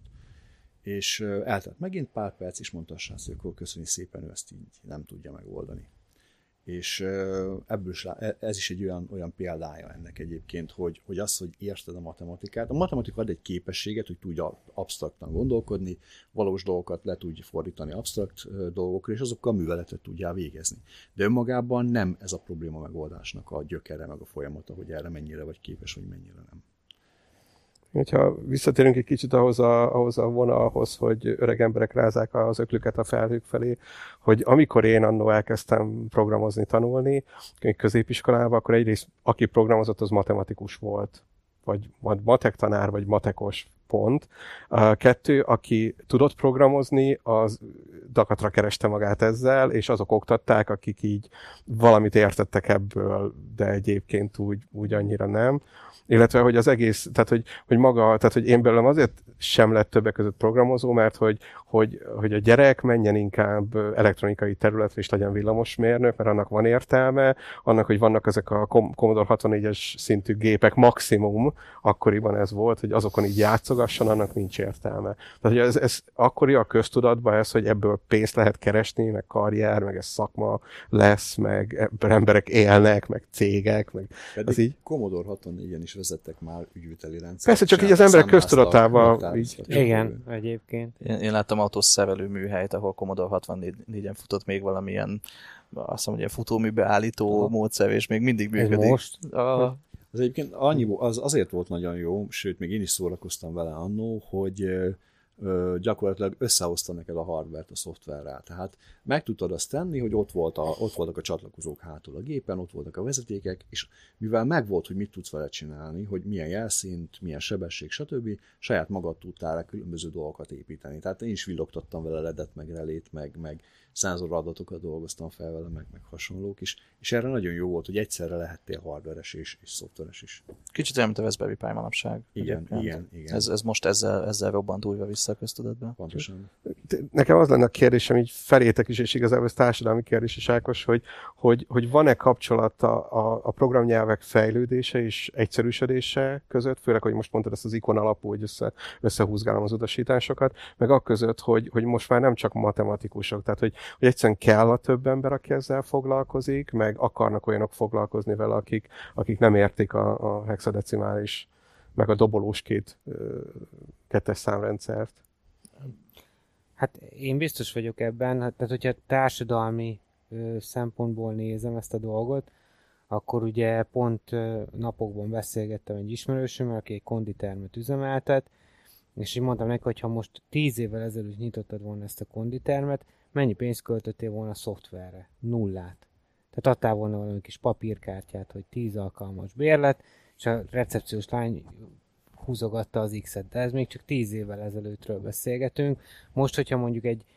És eltelt megint pár perc, és mondta a srác, hogy akkor köszönjük szépen, ő ezt így nem tudja megoldani. És ebből is, ez is egy olyan, olyan példája ennek egyébként, hogy, hogy az, hogy érted a matematikát. A matematika ad egy képességet, hogy tudj absztraktan gondolkodni, valós dolgokat le tudj fordítani absztrakt dolgokra, és azokkal a műveletet tudjál végezni. De önmagában nem ez a probléma megoldásnak a gyökere, meg a folyamata, hogy erre mennyire vagy képes, vagy mennyire nem. Ha visszatérünk egy kicsit ahhoz a, ahhoz a vonalhoz, hogy öreg emberek rázák az öklüket a felhők felé, hogy amikor én annó elkezdtem programozni, tanulni középiskolában, akkor egyrészt aki programozott, az matematikus volt, vagy matek tanár, vagy matekos, pont. A kettő, aki tudott programozni, az dakatra kereste magát ezzel, és azok oktatták, akik így valamit értettek ebből, de egyébként úgy, úgy annyira nem. Illetve, hogy az egész, tehát, hogy, hogy maga, tehát, hogy én belőlem azért sem lett többek között programozó, mert hogy, hogy, hogy a gyerek menjen inkább elektronikai területre, és legyen villamosmérnök, mert annak van értelme, annak, hogy vannak ezek a Commodore hatvannégyes szintű gépek, maximum, akkoriban ez volt, hogy azokon így játszogasson, annak nincs értelme. Tehát, hogy ez, ez akkori a köztudatban ez, hogy ebből pénzt lehet keresni, meg karrier, meg ez szakma lesz, meg emberek élnek, meg cégek, meg pedig az így. Commodore hatvannégyen is vezettek már ügyviteli rendszert. Persze, csak így az emberek köztudatában így. Igen, egyébként. Én, én láttam autószerelő műhelyt, ahol Commodore hatvannégyen futott még valamilyen, azt hiszem, hogy ilyen futóműbe állító Aha. módszer, és még mindig működik. Ez most? A... Az egyébként annyi, az azért volt nagyon jó, sőt, még én is szórakoztam vele annó, hogy ö, gyakorlatilag összehozta neked a hardware-t a szoftverrel. Tehát meg tudtad azt tenni, hogy ott, volt a, ott voltak a csatlakozók hátul a gépen, ott voltak a vezetékek, és mivel megvolt, hogy mit tudsz vele csinálni, hogy milyen jelszint, milyen sebesség, stb., saját magad tudtál rá különböző dolgokat építeni. Tehát én is villogtattam vele ledet, meg relét, meg, meg százor adatokat dolgoztam fel vele, meg, meg hasonlók is, és erre nagyon jó volt, hogy egyszerre lehettél hardveres és, és szoftveres is. Kicsit olyan, mint a Raspberry Pi manapság. Igen, igen, igen. Ez, ez most ezzel, ezzel robbant újra vissza a köztudatba. Pontosan. Nekem az lenne a kérdésem így felétek is, és igazából ez társadalmi kérdés is, Ákos, hogy, hogy, hogy van-e kapcsolat a, a, a programnyelvek fejlődése és egyszerűsödése között, főleg, hogy most mondtad ezt az ikon alapú, hogy össze, összehúzgálom az utasításokat, meg a között, hogy, hogy most már nem csak matematikusok, tehát hogy, hogy egyszerűen kell a több ember, aki ezzel foglalkozik, meg akarnak olyanok foglalkozni vele, akik, akik nem értik a, a hexadecimális, meg a dobolós két kettes számrendszert. Hát én biztos vagyok ebben, tehát hogyha társadalmi ö, szempontból nézem ezt a dolgot, akkor ugye pont ö, napokban beszélgettem egy ismerősömmel, aki egy konditermet üzemeltet, és így mondtam neki, hogy ha most tíz évvel ezelőtt nyitottad volna ezt a konditermet, mennyi pénzt költöttél volna a szoftverre? Nullát. Tehát adtál volna valami kis papírkártyát, hogy tíz alkalmas bérlet, és a recepciós lány húzogatta az X-et, de ez még csak tíz évvel ezelőttről beszélgetünk. Most, hogyha mondjuk egy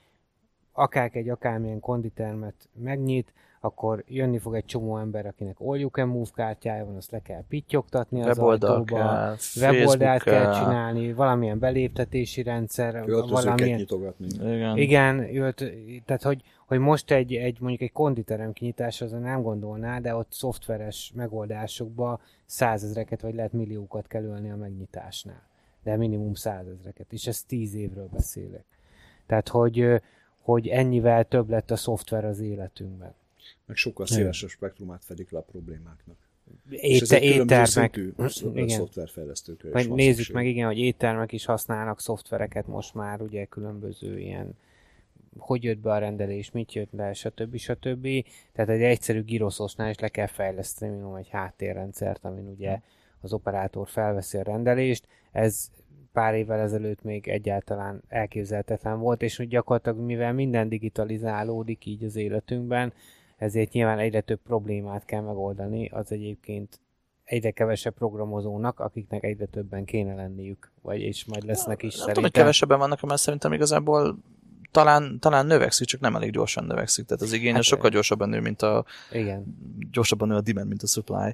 akár egy akármilyen konditermet megnyit, akkor jönni fog egy csomó ember, akinek all you can move kártyája van, azt le kell pittyogtatni az ajtóba, weboldalt kell csinálni, valamilyen beléptetési rendszer, valamilyen... nyitogatni. Igen, Igen jött, tehát hogy, hogy most egy, egy mondjuk egy konditerem kinyitása azon nem gondolná, de ott szoftveres megoldásokba százezreket vagy lehet milliókat kell ölni a megnyitásnál. De minimum százezreket, és ez tíz évről beszélek. Tehát, hogy, hogy ennyivel több lett a szoftver az életünkben. Meg sokkal szélesebb spektrumát fedik le a problémáknak. Éte, éttermek, igen. Szoftverfejlesztőkre vagy nézzük szükség. Meg, igen, hogy éttermek is használnak szoftvereket most már, ugye különböző ilyen, hogy jött be a rendelés, mit jött le, stb. stb. Tehát egy egyszerű gyroszosnál is le kell fejleszteni minimum egy háttérrendszert, amin ugye az operátor felveszi a rendelést. Ez pár évvel ezelőtt még egyáltalán elképzelhetetlen volt, és úgy gyakorlatilag mivel minden digitalizálódik így az életünkben, ezért nyilván egyre több problémát kell megoldani, az egyébként egyre kevesebb programozónak, akiknek egyre többen kéne lenniük, vagy és majd lesznek is nem szerintem. Tudom, hogy kevesebben vannak, mert szerintem igazából talán, talán növekszik, csak nem elég gyorsan növekszik. Tehát az igény hát, sokkal gyorsabban nő, mint a igen. gyorsabban nő a demand, mint a supply.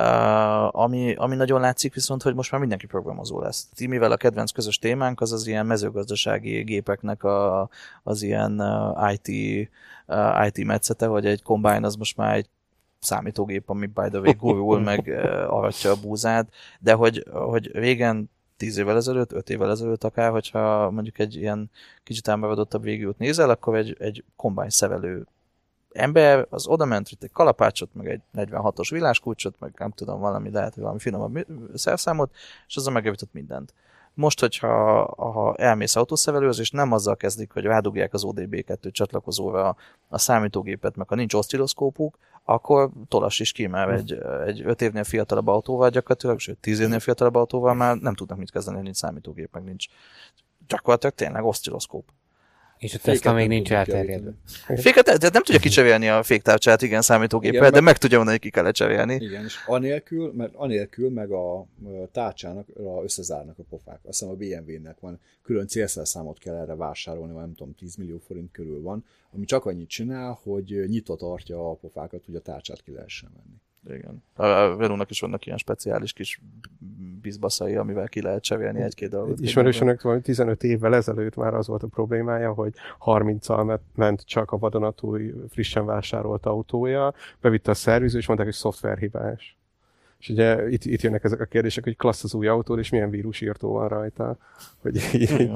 Uh, ami, ami nagyon látszik viszont, hogy most már mindenki programozó lesz. Mivel a kedvenc közös témánk az az ilyen mezőgazdasági gépeknek a, az ilyen uh, i té, uh, i té metszete, hogy egy combine az most már egy számítógép, ami by the way gurul, meg uh, aratja a búzát, de hogy, hogy régen tíz évvel ezelőtt, öt évvel ezelőtt akár, hogyha mondjuk egy ilyen kicsit elmaradottabb végűt nézel, akkor egy, egy kombány szevelő ember, az oda ment, hogy egy kalapácsot, meg egy negyvenhatos villáskulcsot, meg nem tudom, valami lehet, hogy valami finomabb szerszámot, és azzal megjavított mindent. most, hogyha ha elmész autószerelőhöz, és nem azzal kezdik, hogy rádugják az o dé bé kettő csatlakozóra a, a számítógépet, meg ha nincs oszcilloszkópuk, akkor tolass is ki, mert egy, egy öt évnél fiatalabb autóval gyakorlatilag, sőt tíz évnél fiatalabb autóval már nem tudnak mit kezdeni, nincs számítógép, meg nincs gyakorlatilag tényleg oszcilloszkóp. És a Tesla még nincs elterjedve. Féket, tehát nem tudja kicserélni a féktávcsát, igen, számítógéppel, de meg, meg tudja mondani, hogy ki kell cserélni. Igen, és anélkül, mert anélkül meg a tárcsának összezárnak a pofák. Azt hiszem a bé em vé-nek van, külön célszerszámot kell erre vásárolni, vagy nem tudom, tíz millió forint körül van, ami csak annyit csinál, hogy nyitva tartja a pofákat, hogy a tárcsát ki lehessen venni. Igen. A Renault-nak is vannak ilyen speciális kis bizbaszai, amivel ki lehet cserélni egy-két dolgot. Ismerősönek valami tizenöt évvel ezelőtt már az volt a problémája, hogy harminccal ment csak a vadonatúj, frissen vásárolt autója, bevitte a szerviző, és mondták, hogy szoftverhibás. És ugye itt, itt jönnek ezek a kérdések, hogy klassz az új autó, és milyen vírusírtó van rajta. Hogy így,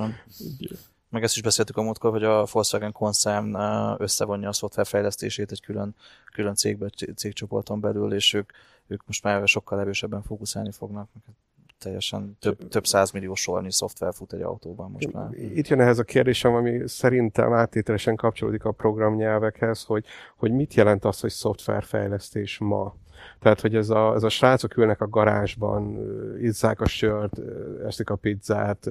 meg ezt is beszéltük a múltkor, hogy a Volkswagen koncern összevonja a szoftverfejlesztését egy külön, külön cégbe, cégcsoporton belül, és ők, ők most már sokkal erősebben fókuszálni fognak. Teljesen több, több százmillió sornyi szoftver fut egy autóban most már. Itt jön ehhez a kérdésem, ami szerintem áttételesen kapcsolódik a programnyelvekhez, hogy, hogy mit jelent az, hogy szoftverfejlesztés ma? Tehát, hogy ez a, ez a srácok ülnek a garázsban, izzák a sört, eszik a pizzát,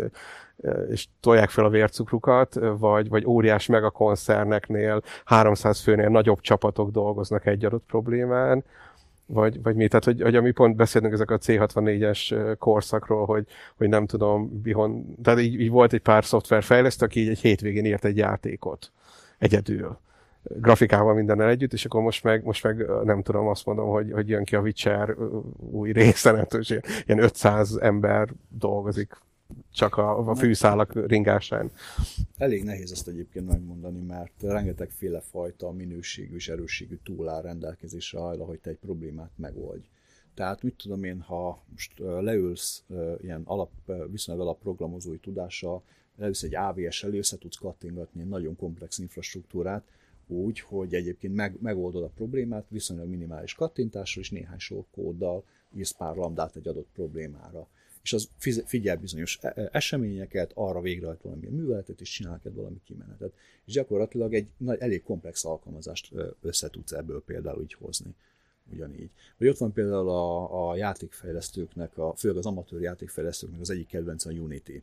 és tolják fel a vércukrukat, vagy, vagy óriás megakoncerneknél, háromszáz főnél nagyobb csapatok dolgoznak egy adott problémán, vagy, vagy mi? Tehát, hogy, hogy ami pont beszélünk ezek a cé hatvannégyes korszakról, hogy, hogy nem tudom, bihon, tehát így, így volt egy pár szoftverfejlesztő, aki így egy hétvégén írt egy játékot egyedül. Grafikával mindennel együtt, és akkor most meg, most meg nem tudom, azt mondom, hogy, hogy jön ki a Witcher új része, és ilyen ötszáz ember dolgozik csak a, a fűszálak ringásán. Elég nehéz ezt egyébként megmondani, mert rengetegféle fajta minőségű és erősségű túl áll rendelkezésre arra, hogy te egy problémát megoldj. Tehát mit tudom én, ha most leülsz ilyen alap, viszonylag alapprogramozói tudással, leülsz egy á vé es-el, össze tudsz kattingatni egy nagyon komplex infrastruktúrát, úgy, hogy egyébként meg, megoldod a problémát viszonylag minimális kattintással és néhány sor kóddal írsz pár lambdát egy adott problémára. És az figyel bizonyos eseményeket, arra végrehajt valamilyen műveletet, és csinál valami kimenetet. És gyakorlatilag egy nagy, elég komplex alkalmazást össze tudsz ebből például így hozni. Ugyanígy. Vagy ott van például a, a játékfejlesztőknek, a, főleg az amatőr játékfejlesztőknek az egyik kedvence a Unity.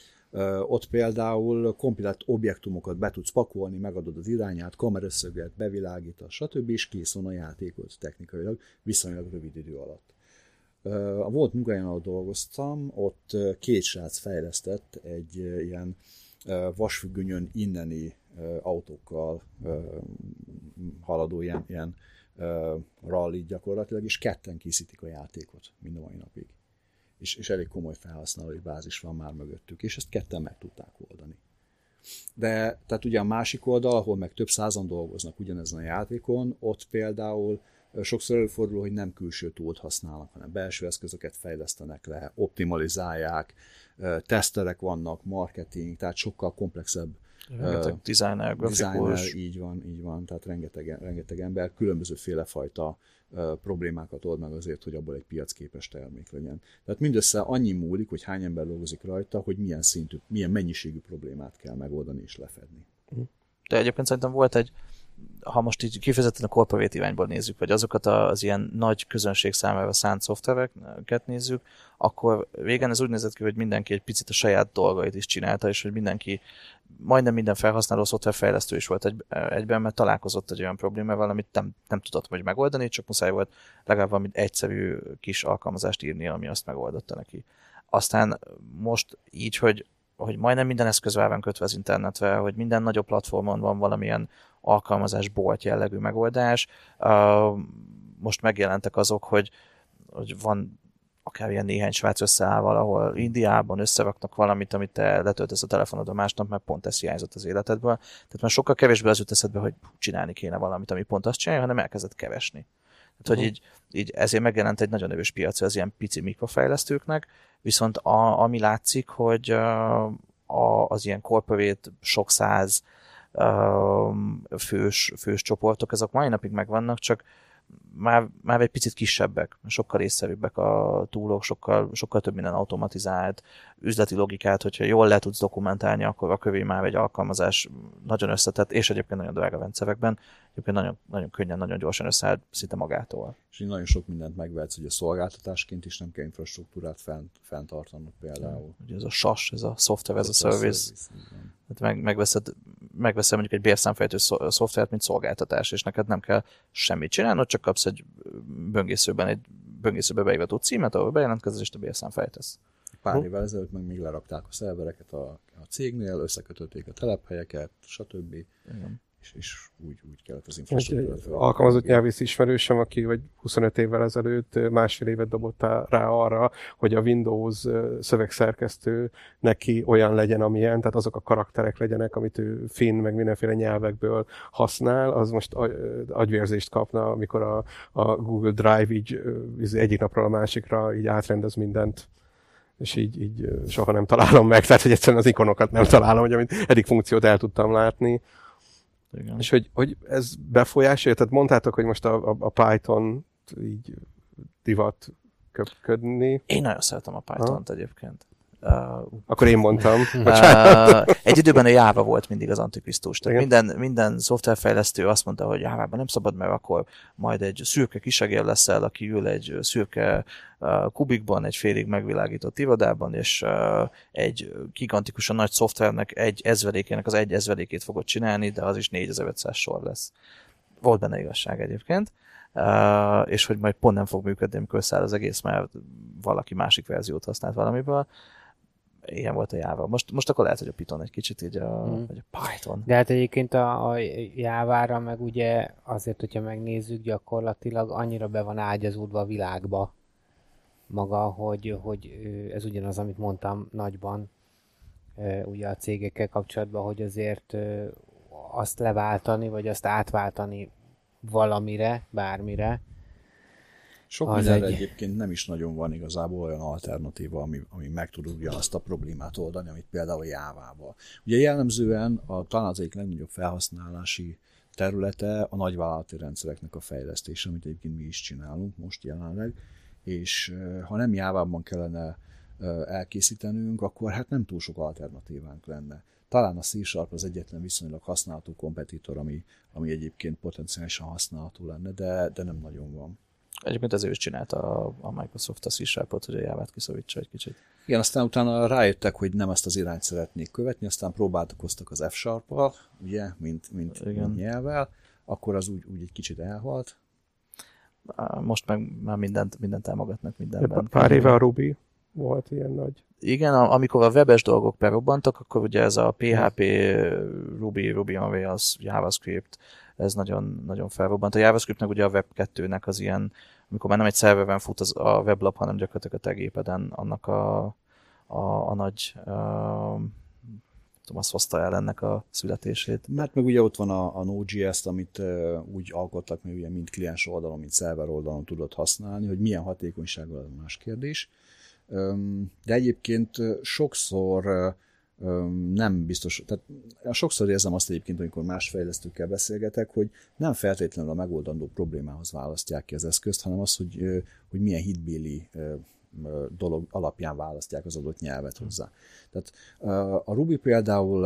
Uh, ott például komplet objektumokat be tudsz pakolni, megadod az irányát, kameraszöget, bevilágítasz, stb. És kész van a játékot technikailag viszonylag rövid idő alatt. Uh, a volt munkáján, ahol dolgoztam, ott uh, két srác fejlesztett egy uh, ilyen uh, vasfüggönyön inneni uh, autókkal uh, haladó ilyen, ilyen uh, rally gyakorlatilag, és ketten készítik a játékot mind a mai napig. És, és elég komoly felhasználói bázis van már mögöttük, és ezt ketten meg tudták oldani. De tehát ugye a másik oldal, ahol meg több százan dolgoznak ugyanezen a játékon, ott például sokszor előfordul, hogy nem külső túlt használnak, hanem belső eszközöket fejlesztenek le, optimalizálják, teszterek vannak, marketing, tehát sokkal komplexebb. Rengeteg designer, grafikus. Így van, így van, tehát rengeteg, rengeteg ember különbözőféle fajta uh, problémákat old meg azért, hogy abból egy piacképes termék legyen. Tehát mindössze annyi múlik, hogy hány ember dolgozik rajta, hogy milyen szintű, milyen mennyiségű problémát kell megoldani és lefedni. De egyébként szerintem volt egy, ha most így kifejezetten a corporate irányból nézzük, vagy azokat az ilyen nagy közönség számára szánt szoftvereket nézzük, akkor régen ez úgy nézett ki, hogy mindenki egy picit a saját dolgait is csinálta, és hogy mindenki, majdnem minden felhasználó szoftverfejlesztő is volt egy, egyben, mert találkozott egy olyan problémával, amit nem, nem tudott hogy megoldani, csak muszáj volt legalább valami egyszerű kis alkalmazást írni, ami azt megoldotta neki. Aztán most így, hogy hogy majdnem minden eszköz van kötve az internetre, hogy minden nagyobb platformon van valamilyen alkalmazás, bolt jellegű megoldás. Most megjelentek azok, hogy, hogy van akár ilyen néhány srác összeáll valahol Indiában, összeraknak valamit, amit te letöltesz a telefonodon másnap, mert pont ez hiányzott az életedből. Tehát már sokkal kevésbé az jut eszedbe, hogy csinálni kéne valamit, ami pont azt csinálja, hanem elkezdett keresni. Tehát, hogy így, így ezért megjelent egy nagyon erős piac az ilyen pici mikrofejlesztőknek, viszont a, ami látszik, hogy a, az ilyen corporate, sok száz fős, fős csoportok, ezek mai napig megvannak, csak már, már egy picit kisebbek, sokkal észszerűbbek a túlok, sokkal, sokkal több minden automatizált, üzleti logikát, hogyha jól le tudsz dokumentálni, akkor a kövé már egy alkalmazás nagyon összetett, és egyébként nagyon drága rendszerekben, egyébként nagyon, nagyon könnyen, nagyon gyorsan összeáll szinte magától. És így nagyon sok mindent megvehetsz, hogy a szolgáltatásként is nem kell infrastruktúrát fent, fenntartanod például. Ugye ez a sas, ez a software as a service. Hát meg, megveszed, megveszed mondjuk egy bérszámfejtő szoftvert, mint szolgáltatás, és neked nem kell semmit csinálnod, csak kapsz egy böngészőben, egy böngészőbe beírható címet, ahol bejelentkezel, és te bérszámfejtesz. Pár évvel ezelőtt meg még lerakták a szervereket a, a cégnél, összekötötték a telephelyeket, stb. Igen. És, és úgy, úgy kellett az infrastruktúrát. Alkalmazott nyelvész ismerősöm, aki vagy huszonöt évvel ezelőtt másfél évet dobott rá arra, hogy a Windows szövegszerkesztő neki olyan legyen, amilyen, tehát azok a karakterek legyenek, amit ő finn, meg mindenféle nyelvekből használ, az most agyvérzést kapna, amikor a, a Google Drive így egyik napról a másikra így átrendez mindent, és így, így soha nem találom meg, tehát hogy egyszerűen az ikonokat nem találom, hogy amit eddig funkciót el tudtam látni. Igen. És hogy, hogy ez befolyásolja, tehát mondtátok, hogy most a, a, a Python így divat köpködni. Én nagyon szeretem a Pythont ha? egyébként. Uh, Akkor én mondtam. Uh, egy időben a Java volt mindig az antikrisztus. Tehát minden, minden szoftverfejlesztő azt mondta, hogy Java-ban nem szabad, mert akkor majd egy szürke kisegér leszel, aki ül egy szürke uh, kubikban, egy félig megvilágított irodában, és uh, egy gigantikusan nagy szoftvernek egy ezredékének az egy ezredékét fogod csinálni, de az is négyezer-ötszáz sor lesz. Volt benne igazság egyébként. Uh, és hogy majd pont nem fog működni, amikor száll az egész, mert valaki másik verziót használt valamiből. Ilyen volt a Java. Most, most akkor lehet, hogy a Python egy kicsit így, a, hmm. vagy a Python. De hát egyébként a, a Java-ra meg ugye azért, hogyha megnézzük, gyakorlatilag annyira be van ágyazódva a világba maga, hogy, hogy ez ugyanaz, amit mondtam nagyban ugye a cégekkel kapcsolatban, hogy azért azt leváltani, vagy azt átváltani valamire, bármire. Sok mindenre egy... egyébként nem is nagyon van igazából olyan alternatíva, ami, ami meg tud ugyanazt a problémát oldani, amit például a Java-val. Ugye jellemzően a, talán az egyik legnagyobb felhasználási területe a nagyvállalati rendszereknek a fejlesztése, amit egyébként mi is csinálunk most jelenleg, és ha nem Java-ban kellene elkészítenünk, akkor hát nem túl sok alternatívánk lenne. Talán a C-Sharp az egyetlen viszonylag használható kompetitor, ami, ami egyébként potenciálisan használható lenne, de, de nem nagyon van. Egyébként ezért is csinálta a, a Microsoft a C-Sharpot, hogy a Java-t kiszorítsa egy kicsit. Igen, aztán utána rájöttek, hogy nem ezt az irányt szeretnék követni, aztán próbálkoztak az F-Sharppal, ugye, mint, mint, mint nyelvvel, akkor az úgy, úgy egy kicsit elhalt. Most meg már mindent, mindent támogatnak mindenben. Pár éve a Ruby volt ilyen nagy. Igen, amikor a webes dolgok berobbantak, akkor ugye ez a pé há pé, Ruby, Ruby on Rails, JavaScript, ez nagyon, nagyon felrobbant. A JavaScriptnek ugye a web kettőnek az ilyen, amikor már nem egy szerveren fut az a weblap, hanem gyakorlatilag a te gépeden annak a, a, a nagy, a, tudom, azt hozta el ennek a születését. Mert meg ugye ott van a, a Node.js-t, amit uh, úgy alkottak, mert ugye mind kliens oldalon, mind szerver oldalon tudod használni, hogy milyen hatékonysággal az más kérdés. Um, de egyébként sokszor um, nem biztos, tehát sokszor érzem azt egyébként, amikor más fejlesztőkkel beszélgetek, hogy nem feltétlenül a megoldandó problémához választják ki az eszközt, hanem az, hogy, hogy milyen hitbéli dolog alapján választják az adott nyelvet hozzá. Tehát a Ruby például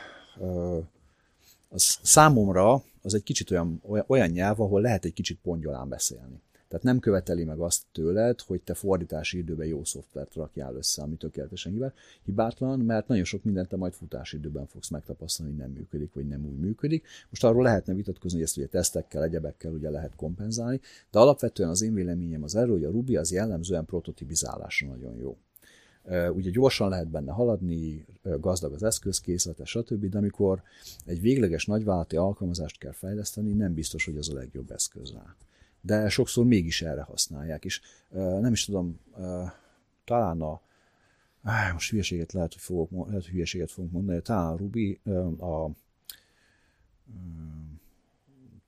az számomra az egy kicsit olyan, olyan nyelv, ahol lehet egy kicsit pongyolán beszélni. Tehát nem követeli meg azt tőled, hogy te fordítási időben jó szoftvert rakjál össze, ami tökéletesen hibátlan, mert nagyon sok mindent te majd futási időben fogsz megtapasztalni, hogy nem működik, vagy nem úgy működik. Most arról lehetne vitatkozni, hogy ezt ugye tesztekkel, egyebekkel ugye lehet kompenzálni, de alapvetően az én véleményem az erről, hogy a Ruby az jellemzően prototipizálásra nagyon jó. Ugye gyorsan lehet benne haladni, gazdag az eszközkészlete, stb., de amikor egy végleges nagyvállalati alkalmazást kell fejleszteni, nem biztos, hogy az a legjobb eszköz rá. De sokszor mégis erre használják, és uh, nem is tudom, uh, talán a, uh, most hülyeséget lehet, hogy fogok, lehet, hogy hülyeséget fogok mondani, talán a Ruby uh, a uh,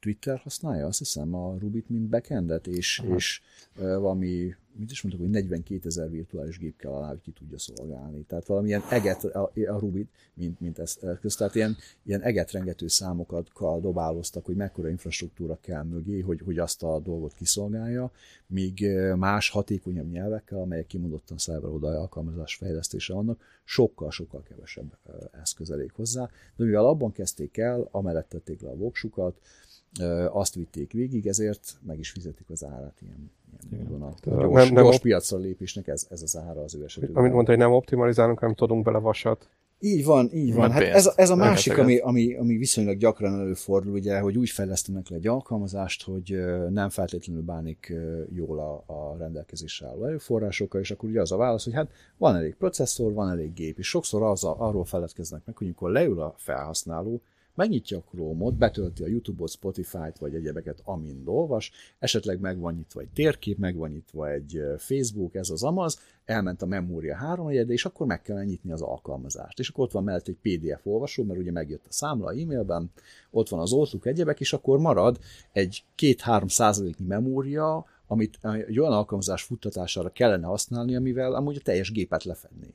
Twitter használja, azt hiszem, a Rubit, mint backendet, és, és uh, valami, mit is mondtuk, hogy negyvenkétezer virtuális gép kell alá, hogy ki tudja szolgálni. Tehát valamilyen eget, a, a Rubit, mint, mint eszköz, tehát ilyen, ilyen egetrengető számokat dobáloztak, hogy mekkora infrastruktúra kell mögé, hogy, hogy azt a dolgot kiszolgálja, míg más hatékonyabb nyelvekkel, amelyek kimondottan szerveroldali alkalmazás fejlesztése vannak, sokkal-sokkal kevesebb eszköz elég hozzá. De mivel abban kezdték el, amellett tették le a voksukat, azt vitték végig, ezért meg is fizetik az árát ilyen, ilyen módon. A gyors, nem, nem gyors op... piacra lépésnek ez, ez az ára az ő esetükben. Amit mondta, hogy nem optimalizálunk, hanem tudunk bele vasat. Így van, így van. Hát ez, ez a másik, ami, ami, ami viszonylag gyakran előfordul, ugye, hogy úgy fejlesztenek le egy alkalmazást, hogy nem feltétlenül bánik jól a, a rendelkezésre álló erőforrásokkal, és akkor ugye az a válasz, hogy hát van elég processzor, van elég gép, és sokszor az a, arról feledkeznek meg, hogy amikor leül a felhasználó, megnyitja a Chrome-ot, betölti a YouTube-ot, Spotify-t, vagy egyebeket, amin olvas, esetleg meg van nyitva egy térkép, meg van nyitva egy Facebook, ez az amaz, elment a memória háromnegyede, és akkor meg kellene nyitni az alkalmazást. És akkor ott van mellett egy pé dé ef olvasó, mert ugye megjött a számla e-mailben, ott van az Outlook egyebek, és akkor marad egy két-három százaléknyi memória, amit egy olyan alkalmazás futtatására kellene használni, amivel amúgy a teljes gépet lefedné.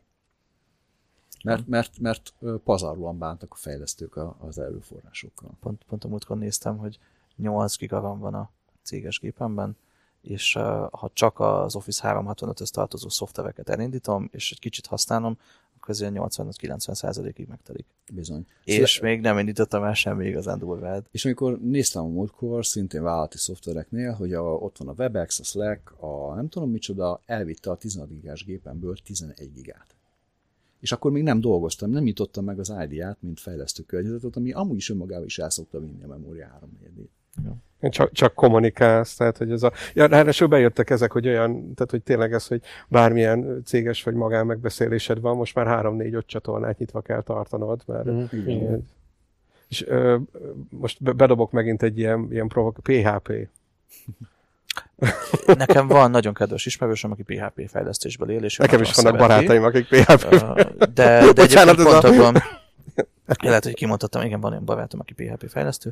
Mert, mert, mert pazarlóan bántak a fejlesztők az erőforrásokkal. Pont, pont a múltkor néztem, hogy nyolc giga RAM van a céges gépemben, és uh, ha csak az Office háromszázhatvanöthöz tartozó szoftvereket elindítom, és egy kicsit használom, akkor ez nyolcvanöt-kilencven százalékig megtelik. Bizony. És szóval... még nem indítottam el semmi igazán durvát. És amikor néztem a múltkor, szintén vállalati szoftvereknél, hogy a, ott van a Webex, a Slack, a nem tudom micsoda, elvitte a tizenhat gigás gépemből tizenegy gigát. És akkor még nem dolgoztam, nem nyitottam meg az í dé át, mint fejlesztő környezetet, ami amúgy is önmagával is el szokta vinni a memória háromnegyedét. Ja. Csak, csak kommunikálsz, tehát hogy ez a... Ja, ráadásul bejöttek ezek, hogy olyan, tehát hogy tényleg ez, hogy bármilyen céges vagy magán megbeszélésed van, most már három-négy-öt csatornát nyitva kell tartanod, mert... Mm, igen. És ö, most bedobok megint egy ilyen, ilyen provok... pé há pé. Nekem van nagyon kedves ismerősöm, aki pé há pé fejlesztésből él, és nekem is vannak barátaim, akik pé há pé. De, de egyébként pontokban, lehet, hogy kimondhattam, igen, van olyan barátom, aki pé há pé fejlesztő,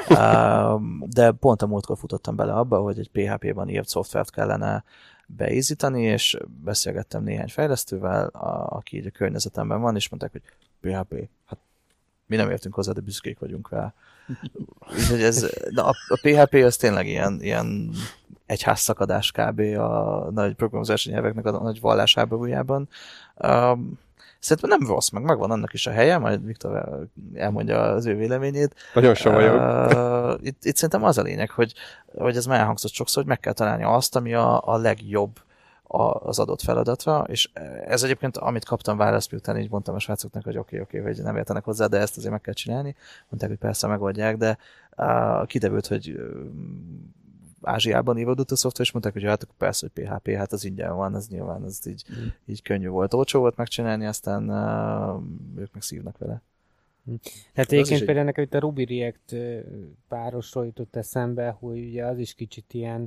de pont a múltkor futottam bele abba, hogy egy pé há pé-ban írt szoftvert kellene beízítani, és beszélgettem néhány fejlesztővel, aki így a környezetemben van, és mondták, hogy pé há pé, hát mi nem értünk hozzá, de büszkék vagyunk rá. Úgyhogy ez, na, a, a pé há pé az tényleg ilyen, ilyen egyházszakadás kb. A nagy programozási nyelveknek a nagy vallásháborújában. Um, szerintem nem rossz, meg megvan annak is a helye, majd Viktor elmondja az ő véleményét. Nagyon sem vagyok. Uh, itt, itt szerintem az a lényeg, hogy, hogy ez már elhangzott sokszor, hogy meg kell találni azt, ami a, a legjobb az adott feladatra, és ez egyébként, amit kaptam választ, miután így mondtam a srácoknak, hogy oké, okay, oké, okay, hogy nem értenek hozzá, de ezt azért meg kell csinálni. Mondták, hogy persze megoldják, de uh, kiderült, hogy uh, Ázsiában íródott a szoftver, és mondták, hogy hát akkor persze, hogy pé há pé, hát az ingyen van, az nyilván, az így, mm. így könnyű volt, olcsó volt megcsinálni, aztán uh, ők meg szívnak vele. Hát egyébként például nekem itt a Ruby React párosról jutott eszembe, hogy ugye az is kicsit ilyen,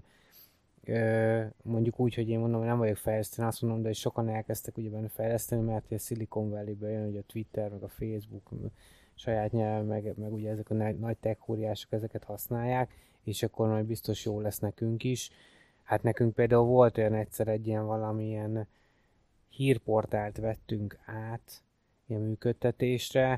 mondjuk úgy, hogy én mondom, hogy nem vagyok fejleszteni, azt mondom, de sokan elkezdtek ugye benne fejleszteni, mert a Silicon Valley-ben jön, hogy a Twitter, meg a Facebook saját nyelv, meg, meg ugye ezek a nagy tech óriások ezeket használják, és akkor majd biztos jó lesz nekünk is. Hát nekünk például volt olyan egyszer egy ilyen valamilyen hírportált vettünk át ilyen működtetésre,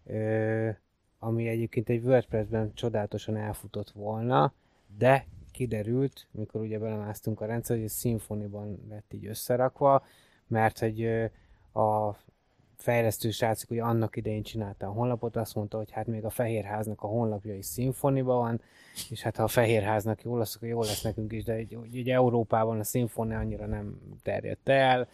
ami egyébként egy WordPress-ben csodálatosan elfutott volna, de kiderült, mikor ugye belemásztunk a rendszer, hogy ez Symfony-ban lett így összerakva, mert hogy a fejlesztő srácok, hogy annak idején csinálta a honlapot, azt mondta, hogy hát még a Fehérháznak a honlapja is Symfony-ban van, és hát ha a Fehérháznak jó lesz, akkor jó lesz nekünk is, de egy, ugye Európában a Symfony annyira nem terjedt el,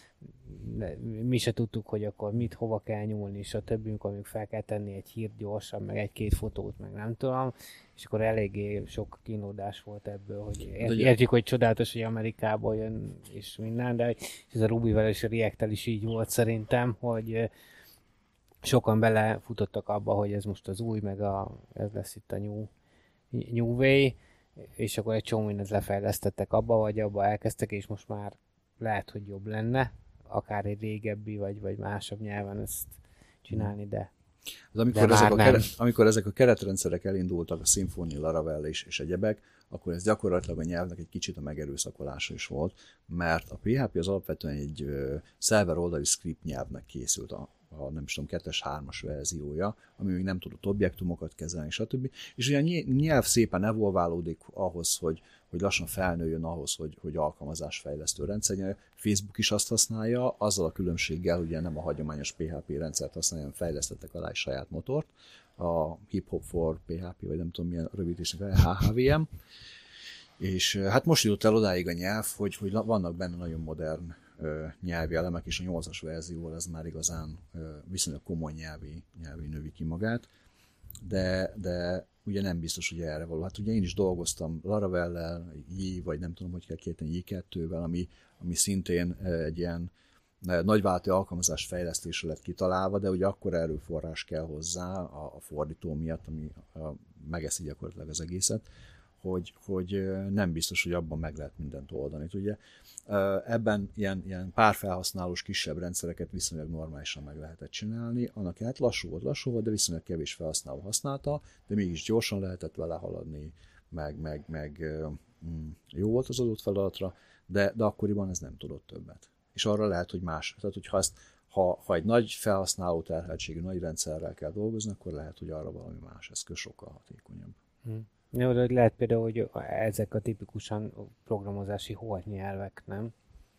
mi se tudtuk, hogy akkor mit, hova kell nyúlni, és a többünk, amíg fel kell tenni egy hírt gyorsan, meg egy-két fotót, meg nem tudom, és akkor eléggé sok kínlódás volt ebből, hogy értjük, hogy csodálatos, hogy Amerikából jön, és minden, de ez a Rubyvel és a React-tel is így volt szerintem, hogy sokan belefutottak abba, hogy ez most az új, meg a, ez lesz itt a new, new way, és akkor egy csomó mindent lefejlesztettek abba, vagy abba elkezdtek, és most már lehet, hogy jobb lenne, akár egy régebbi, vagy, vagy másabb nyelven ezt csinálni, de... Az amikor, ezek a keret, amikor ezek a keretrendszerek elindultak, a Symfony, Laravel és, és egyebek, akkor ez gyakorlatilag a nyelvnek egy kicsit a megerőszakolása is volt, mert a pé há pé az alapvetően egy uh, szerver oldali script nyelvnek készült a, a nem is tudom, kettes, hármas verziója, ami még nem tudott objektumokat kezelni, stb. És ugye a nyelv szépen evolválódik ahhoz, hogy, hogy lassan felnőjön ahhoz, hogy, hogy alkalmazásfejlesztő rendszer. Facebook is azt használja, azzal a különbséggel, ugye nem a hagyományos pé há pé rendszert használja, fejlesztettek alá egy saját motort, a Hip Hop for pé há pé, vagy nem tudom milyen rövidítésnek, há há vé em. És hát most jutott el odáig a nyelv, hogy, hogy vannak benne nagyon modern ö, nyelvi elemek, és a nyolcas verzióval ez már igazán ö, viszonylag komoly nyelvi, nyelvi növi ki magát, de, de ugye nem biztos, hogy erre való. Hát ugye én is dolgoztam Laravellel, J, vagy nem tudom, hogy kell kérteni, J kettővel, ami, ami szintén egy ilyen nagyvállalati alkalmazás fejlesztésre lett kitalálva, de ugye akkor erőforrás kell hozzá a, a fordító miatt, ami a, megeszi gyakorlatilag az egészet, hogy, hogy nem biztos, hogy abban meg lehet mindent oldani. Ugye ebben ilyen, ilyen pár felhasználós kisebb rendszereket viszonylag normálisan meg lehetett csinálni, annak hát lassú volt, lassú volt, de viszonylag kevés felhasználó használta, de mégis gyorsan lehetett vele haladni, meg, meg, meg jó volt az adott feladatra, de, de akkoriban ez nem tudott többet. És arra lehet, hogy más. Tehát, hogyha ezt, ha, ha egy nagy felhasználó terheltségű nagy rendszerrel kell dolgozni, akkor lehet, hogy arra valami más eszköz sokkal hatékonyabb. Hmm. Jó, de lehet például, hogy ezek a tipikusan programozási holtnyelvek, nem?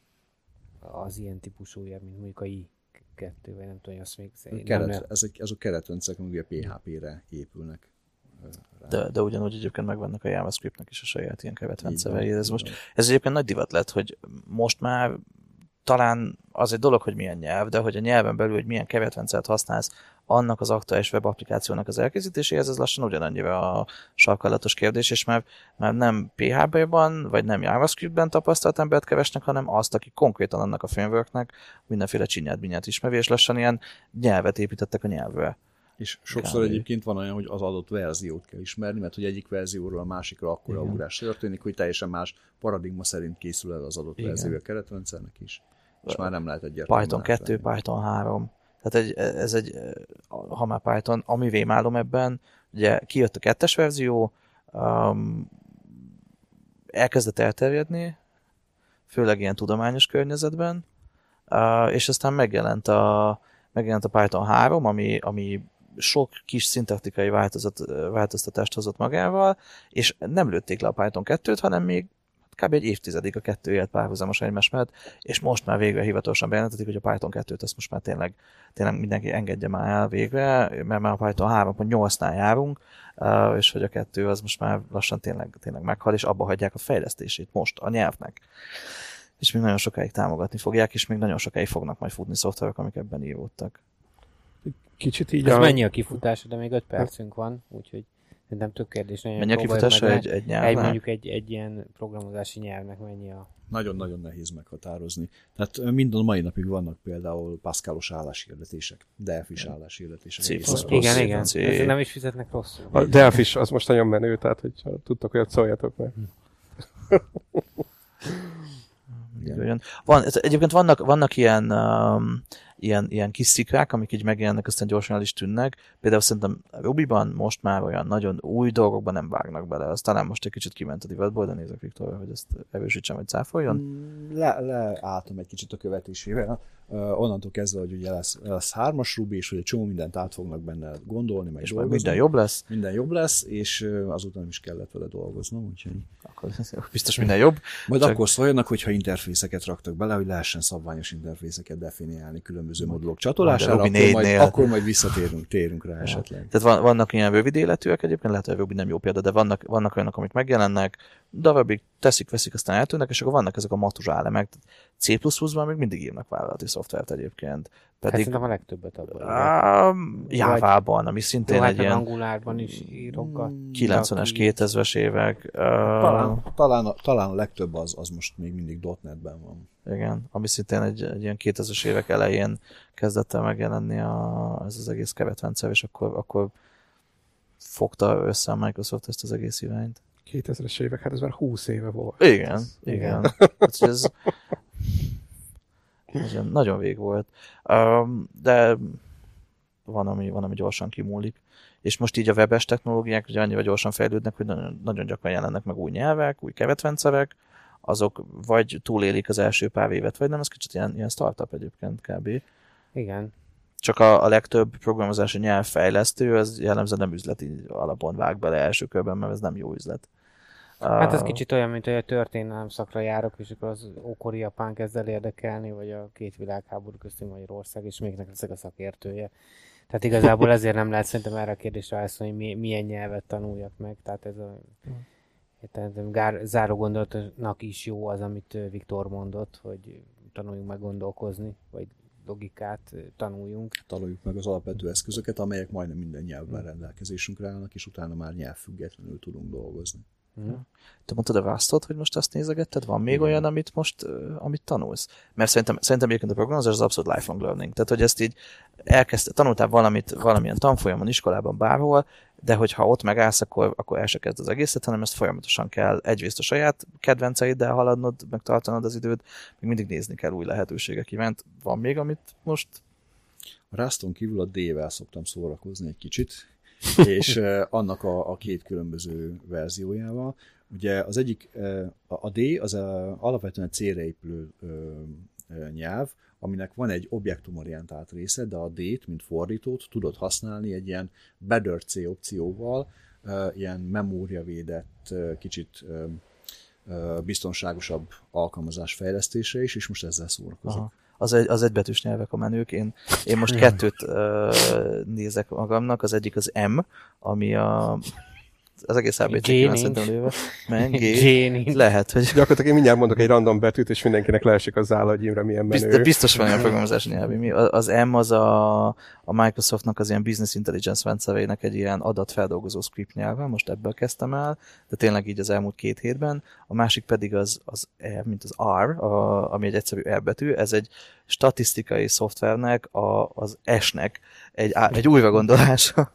Az ilyen típusú, mint mondjuk a i kettő, vagy nem tudom, azt még... Keret, nem... ezek, ezek a keretrendszerek, amik a pé há pére épülnek. De, de ugyanúgy egyébként megvannak a JavaScriptnek is a saját ilyen keretrendszerei. Ez, most, ez egyébként nagy divat lett, hogy most már talán az egy dolog, hogy milyen nyelv, de hogy a nyelven belül, hogy milyen keretrendszert használsz annak az aktuális webapplikációnak az elkészítéséhez, ez lassan ugyanannyira a sarkalatos kérdés, és már, már nem pé há pé-ban, vagy nem JavaScript-ben tapasztalt embert keresnek, hanem azt, aki konkrétan annak a frameworknek mindenféle csinyát-binyát ismeri, és lassan ilyen nyelvet építettek a nyelvre. És sokszor Kár. Egyébként van olyan, hogy az adott verziót kell ismerni, mert hogy egyik verzióról a másikra akkora ugrás történik, hogy teljesen más paradigma szerint készül el az adott Igen. verzió a keretrendszernek is. És már nem lehet egyértelműen. Python kettő, Python három. Tehát egy, ez egy, ha már Python, ami vémálom ebben, ugye kijött a kettes verzió, um, elkezdett elterjedni, főleg ilyen tudományos környezetben, uh, és aztán megjelent a, megjelent a Python három, ami, ami sok kis szintaktikai változat, változtatást hozott magával, és nem lőtték le a Python kettőt, hanem még kb. Egy évtizedig a kettő élet párhuzamosan egymás mellett, és most már végre hivatalosan bejelentetik, hogy a Python kettőt azt most már tényleg, tényleg mindenki engedje már el végre, mert már a Python három pont nyolcnál járunk, és hogy a kettő az most már lassan tényleg, tényleg meghal, és abba hagyják a fejlesztését most a nyelvnek. És még nagyon sokáig támogatni fogják, és még nagyon sokáig fognak majd futni szoftverek, amik ebben íródtak. Kicsit így Ez a... mennyi a kifutása, de még öt percünk van, úgyhogy nem több kérdés. Mennyi a kifutása egy, egy nyelvnek? Egy, mondjuk egy, egy ilyen programozási nyelvnek mennyi a... Nagyon-nagyon nehéz meghatározni. Tehát mind a mai napig vannak például Pascalos álláshirdetések, Delphis álláshirdetések. Igen, igen. Ezzel nem is fizetnek rosszul. A Delphis az most nagyon menő, tehát hogyha tudtok olyat, szóljatok meg. Van, egyébként vannak, vannak ilyen, um, ilyen, ilyen kis szikrák, amik így megjelennek, aztán gyorsan el is tűnnek. Például szerintem Rubyban most már olyan nagyon új dolgokban nem vágnak bele. Az talán most egy kicsit kiment a divatból, de nézek Viktorra, hogy ezt erősítsem, hogy cáfoljon. Le, leálltam egy kicsit a követésével. Uh, onnantól kezdve, hogy ugye lesz, lesz hármas Ruby, és hogy egy csomó mindent át fognak benne gondolni, meg és dolgozni. Minden jobb lesz? Minden jobb lesz, és uh, azután is kellett vele dolgoznom, úgyhogy... Akkor biztos minden jobb. Majd csak... akkor szóljanak, hogyha interfészeket raktak bele, hogy lehessen szabványos interfészeket definiálni különböző modulok csatolására, akkor majd, akkor majd visszatérünk térünk rá esetleg. Tehát van, vannak ilyen rövid életűek egyébként, lehet, hogy a Ruby nem jó példa, de vannak, vannak olyanok, amik megjelennek, darabig teszik, veszik, aztán eltűnnek, és akkor vannak ezek a matuzs elemek. C plusz pluszban még mindig írnak vállalati szoftvert egyébként. Pedig... Hát szerintem a legtöbbet abban. Um, Jávában, ami szintén jó, egy ilyen... Angulárban is írok. kilencvenes, kétezres évek. Uh... Talán, talán, a, talán a legtöbb az, az most még mindig dot netben van. Igen, ami szintén egy, egy ilyen kétezres évek elején kezdett el megjelenni a, ez az egész keretrendszer, és akkor, akkor fogta össze a Microsoft ezt az egész irányt. kétezres évek, hát ez már húsz éve volt. Igen, igen. Hát, ez, ez nagyon vég volt. Um, de van ami, van, ami gyorsan kimúlik. És most így a webes technológiák ugye annyira gyorsan fejlődnek, hogy nagyon, nagyon gyakran jelennek meg új nyelvek, új keretrendszerek, azok vagy túlélik az első pár évet, vagy nem, ez kicsit ilyen, ilyen startup egyébként kb. Igen. Csak a, a legtöbb programozási nyelvfejlesztő, az jellemzően nem üzleti alapon vág bele első körben, mert ez nem jó üzlet. Hát ez kicsit olyan, mint hogy a történelem szakra járok, és akkor az ókori Japán kezd el érdekelni, vagy a két világháború közti Magyarország, és még leszek a szakértője. Tehát igazából ezért nem lehet szerintem erre a kérdésre válaszolni, hogy milyen nyelvet tanuljak meg. Tehát ez a hmm. záró gondolatnak is jó az, amit Viktor mondott, hogy tanuljunk meg gondolkozni, vagy logikát tanuljunk. Tanuljuk meg az alapvető eszközöket, amelyek majdnem minden nyelvben rendelkezésünkre állnak, és utána már nyelvfüggetlenül tudunk dolgozni. Hmm. Te mondtad a Rustot, hogy most azt nézegetted? Van még olyan, amit most uh, amit tanulsz? Mert szerintem, szerintem egyébként a programozás az abszolút lifelong learning. Tehát, hogy ezt így elkezdte, tanultál valamit, valamilyen tanfolyamon, iskolában, bárhol, de hogyha ott megállsz, akkor, akkor el se kezd az egészet, hanem ezt folyamatosan kell egyrészt a saját kedvenceiddel haladnod, meg tartanod az időt, még mindig nézni kell új lehetőségek iránt. Van még, amit most... A Ruston kívül a D-vel szoktam szórakozni egy kicsit, és annak a, a két különböző verziójával. Ugye az egyik, a D az a, alapvetően célra épülő nyelv, aminek van egy objektumorientált része, de a D-t, mint fordítót tudod használni egy ilyen better C opcióval, ilyen memóriavédett, kicsit biztonságosabb alkalmazás fejlesztésre is, és most ezzel szórakozok. Aha. Az, egy, az egybetűs nyelvek a menők. Én, én most kettőt uh, nézek magamnak. Az egyik az M, ami a az egész á bé cé-ben szerintem léve. Meg G. Lehet, hogy... Gyakorlatilag én mindjárt mondok egy random betűt, és mindenkinek leesik az áll, hogy Imre milyen menő. Biztos, biztos van ilyen programozási nyelvi. Az M az a, a Microsoftnak az ilyen business intelligence rendszereinek egy ilyen adatfeldolgozó script nyelve. Most ebből kezdtem el, de tényleg így az elmúlt két hétben. A másik pedig az, az R, mint az R, a, ami egy egyszerű R betű. Ez egy statisztikai szoftvernek, a, az S-nek egy, egy újra gondolása.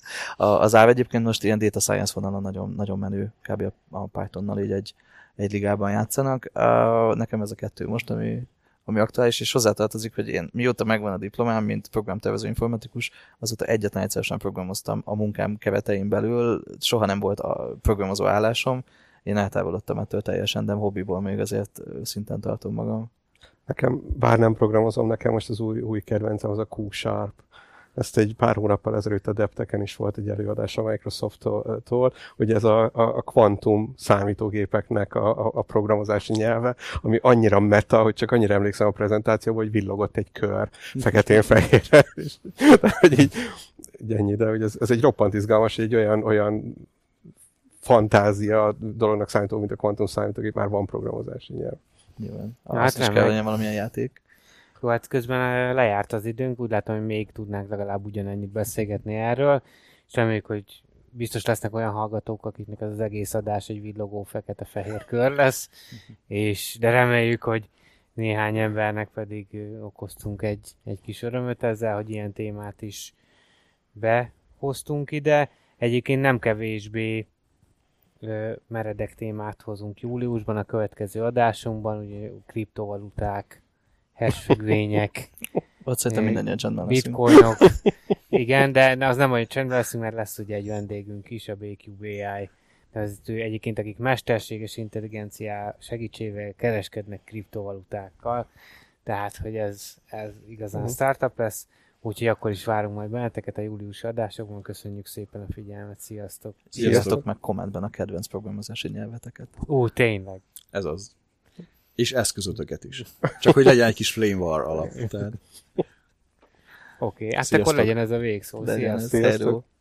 Az R egyébként most ilyen data science vonalon nagyon, nagyon menő, kb. A Pythonnal így egy, egy ligában játszanak. Nekem ez a kettő most, ami, ami aktuális, és hozzátartozik, hogy én mióta megvan a diplomám, mint programtervező informatikus, azóta egyetlen egyszer sem programoztam a munkám keretein belül, soha nem volt a programozó állásom, én eltávolodtam ettől teljesen, de hobbiból még azért szinten tartom magam. Nekem, bár nem programozom, nekem most az új, új kedvencem az a Q-Sharp. Ezt egy pár hónappal ezelőtt a Depteken is volt egy előadás a Microsofttól, hogy ez a, a, a kvantum számítógépeknek a, a, a programozási nyelve, ami annyira meta, hogy csak annyira emlékszem a prezentációban, hogy villogott egy kör feketén-fehérre. hogy így, így ennyi, de hogy ez, ez egy roppant izgalmas, egy olyan, olyan fantázia dolognak számító, mint a kvantum számítógép, már van programozási nyelv. Nyilván. Ah, hát is kell legyen valamilyen játék. Jó, hát közben lejárt az időnk, úgy látom, hogy még tudnánk legalább ugyanennyit beszélgetni erről, és reméljük, hogy biztos lesznek olyan hallgatók, akiknek az, az egész adás egy villogó fekete-fehér kör lesz, és de reméljük, hogy néhány embernek pedig okoztunk egy, egy kis örömöt ezzel, hogy ilyen témát is behoztunk ide. Egyébként nem kevésbé ö, meredek témát hozunk júliusban, a következő adásunkban, ugye kriptovaluták, hashfüggvények, ott szerintem mindannyian csendben leszünk. Bitcoinok. Igen, de az nem olyan csendben leszünk, mert lesz ugye egy vendégünk is, a bé kú bé i. Ez egyébként, akik mesterséges intelligencia segítségével kereskednek kriptovalutákkal. Tehát, hogy ez, ez igazán uh-huh. startup lesz. Úgyhogy akkor is várunk majd benneteket a júliusi adásokban. Köszönjük szépen a figyelmet. Sziasztok! Sziasztok, meg kommentben a kedvenc programozási nyelveteket. Ó, tényleg. Ez az. És eszközötöket is. Csak hogy legyen egy kis Flamewar alap. Tehát... Oké, okay, hát akkor legyen ez a végszó. Sziasztok! Sziasztok.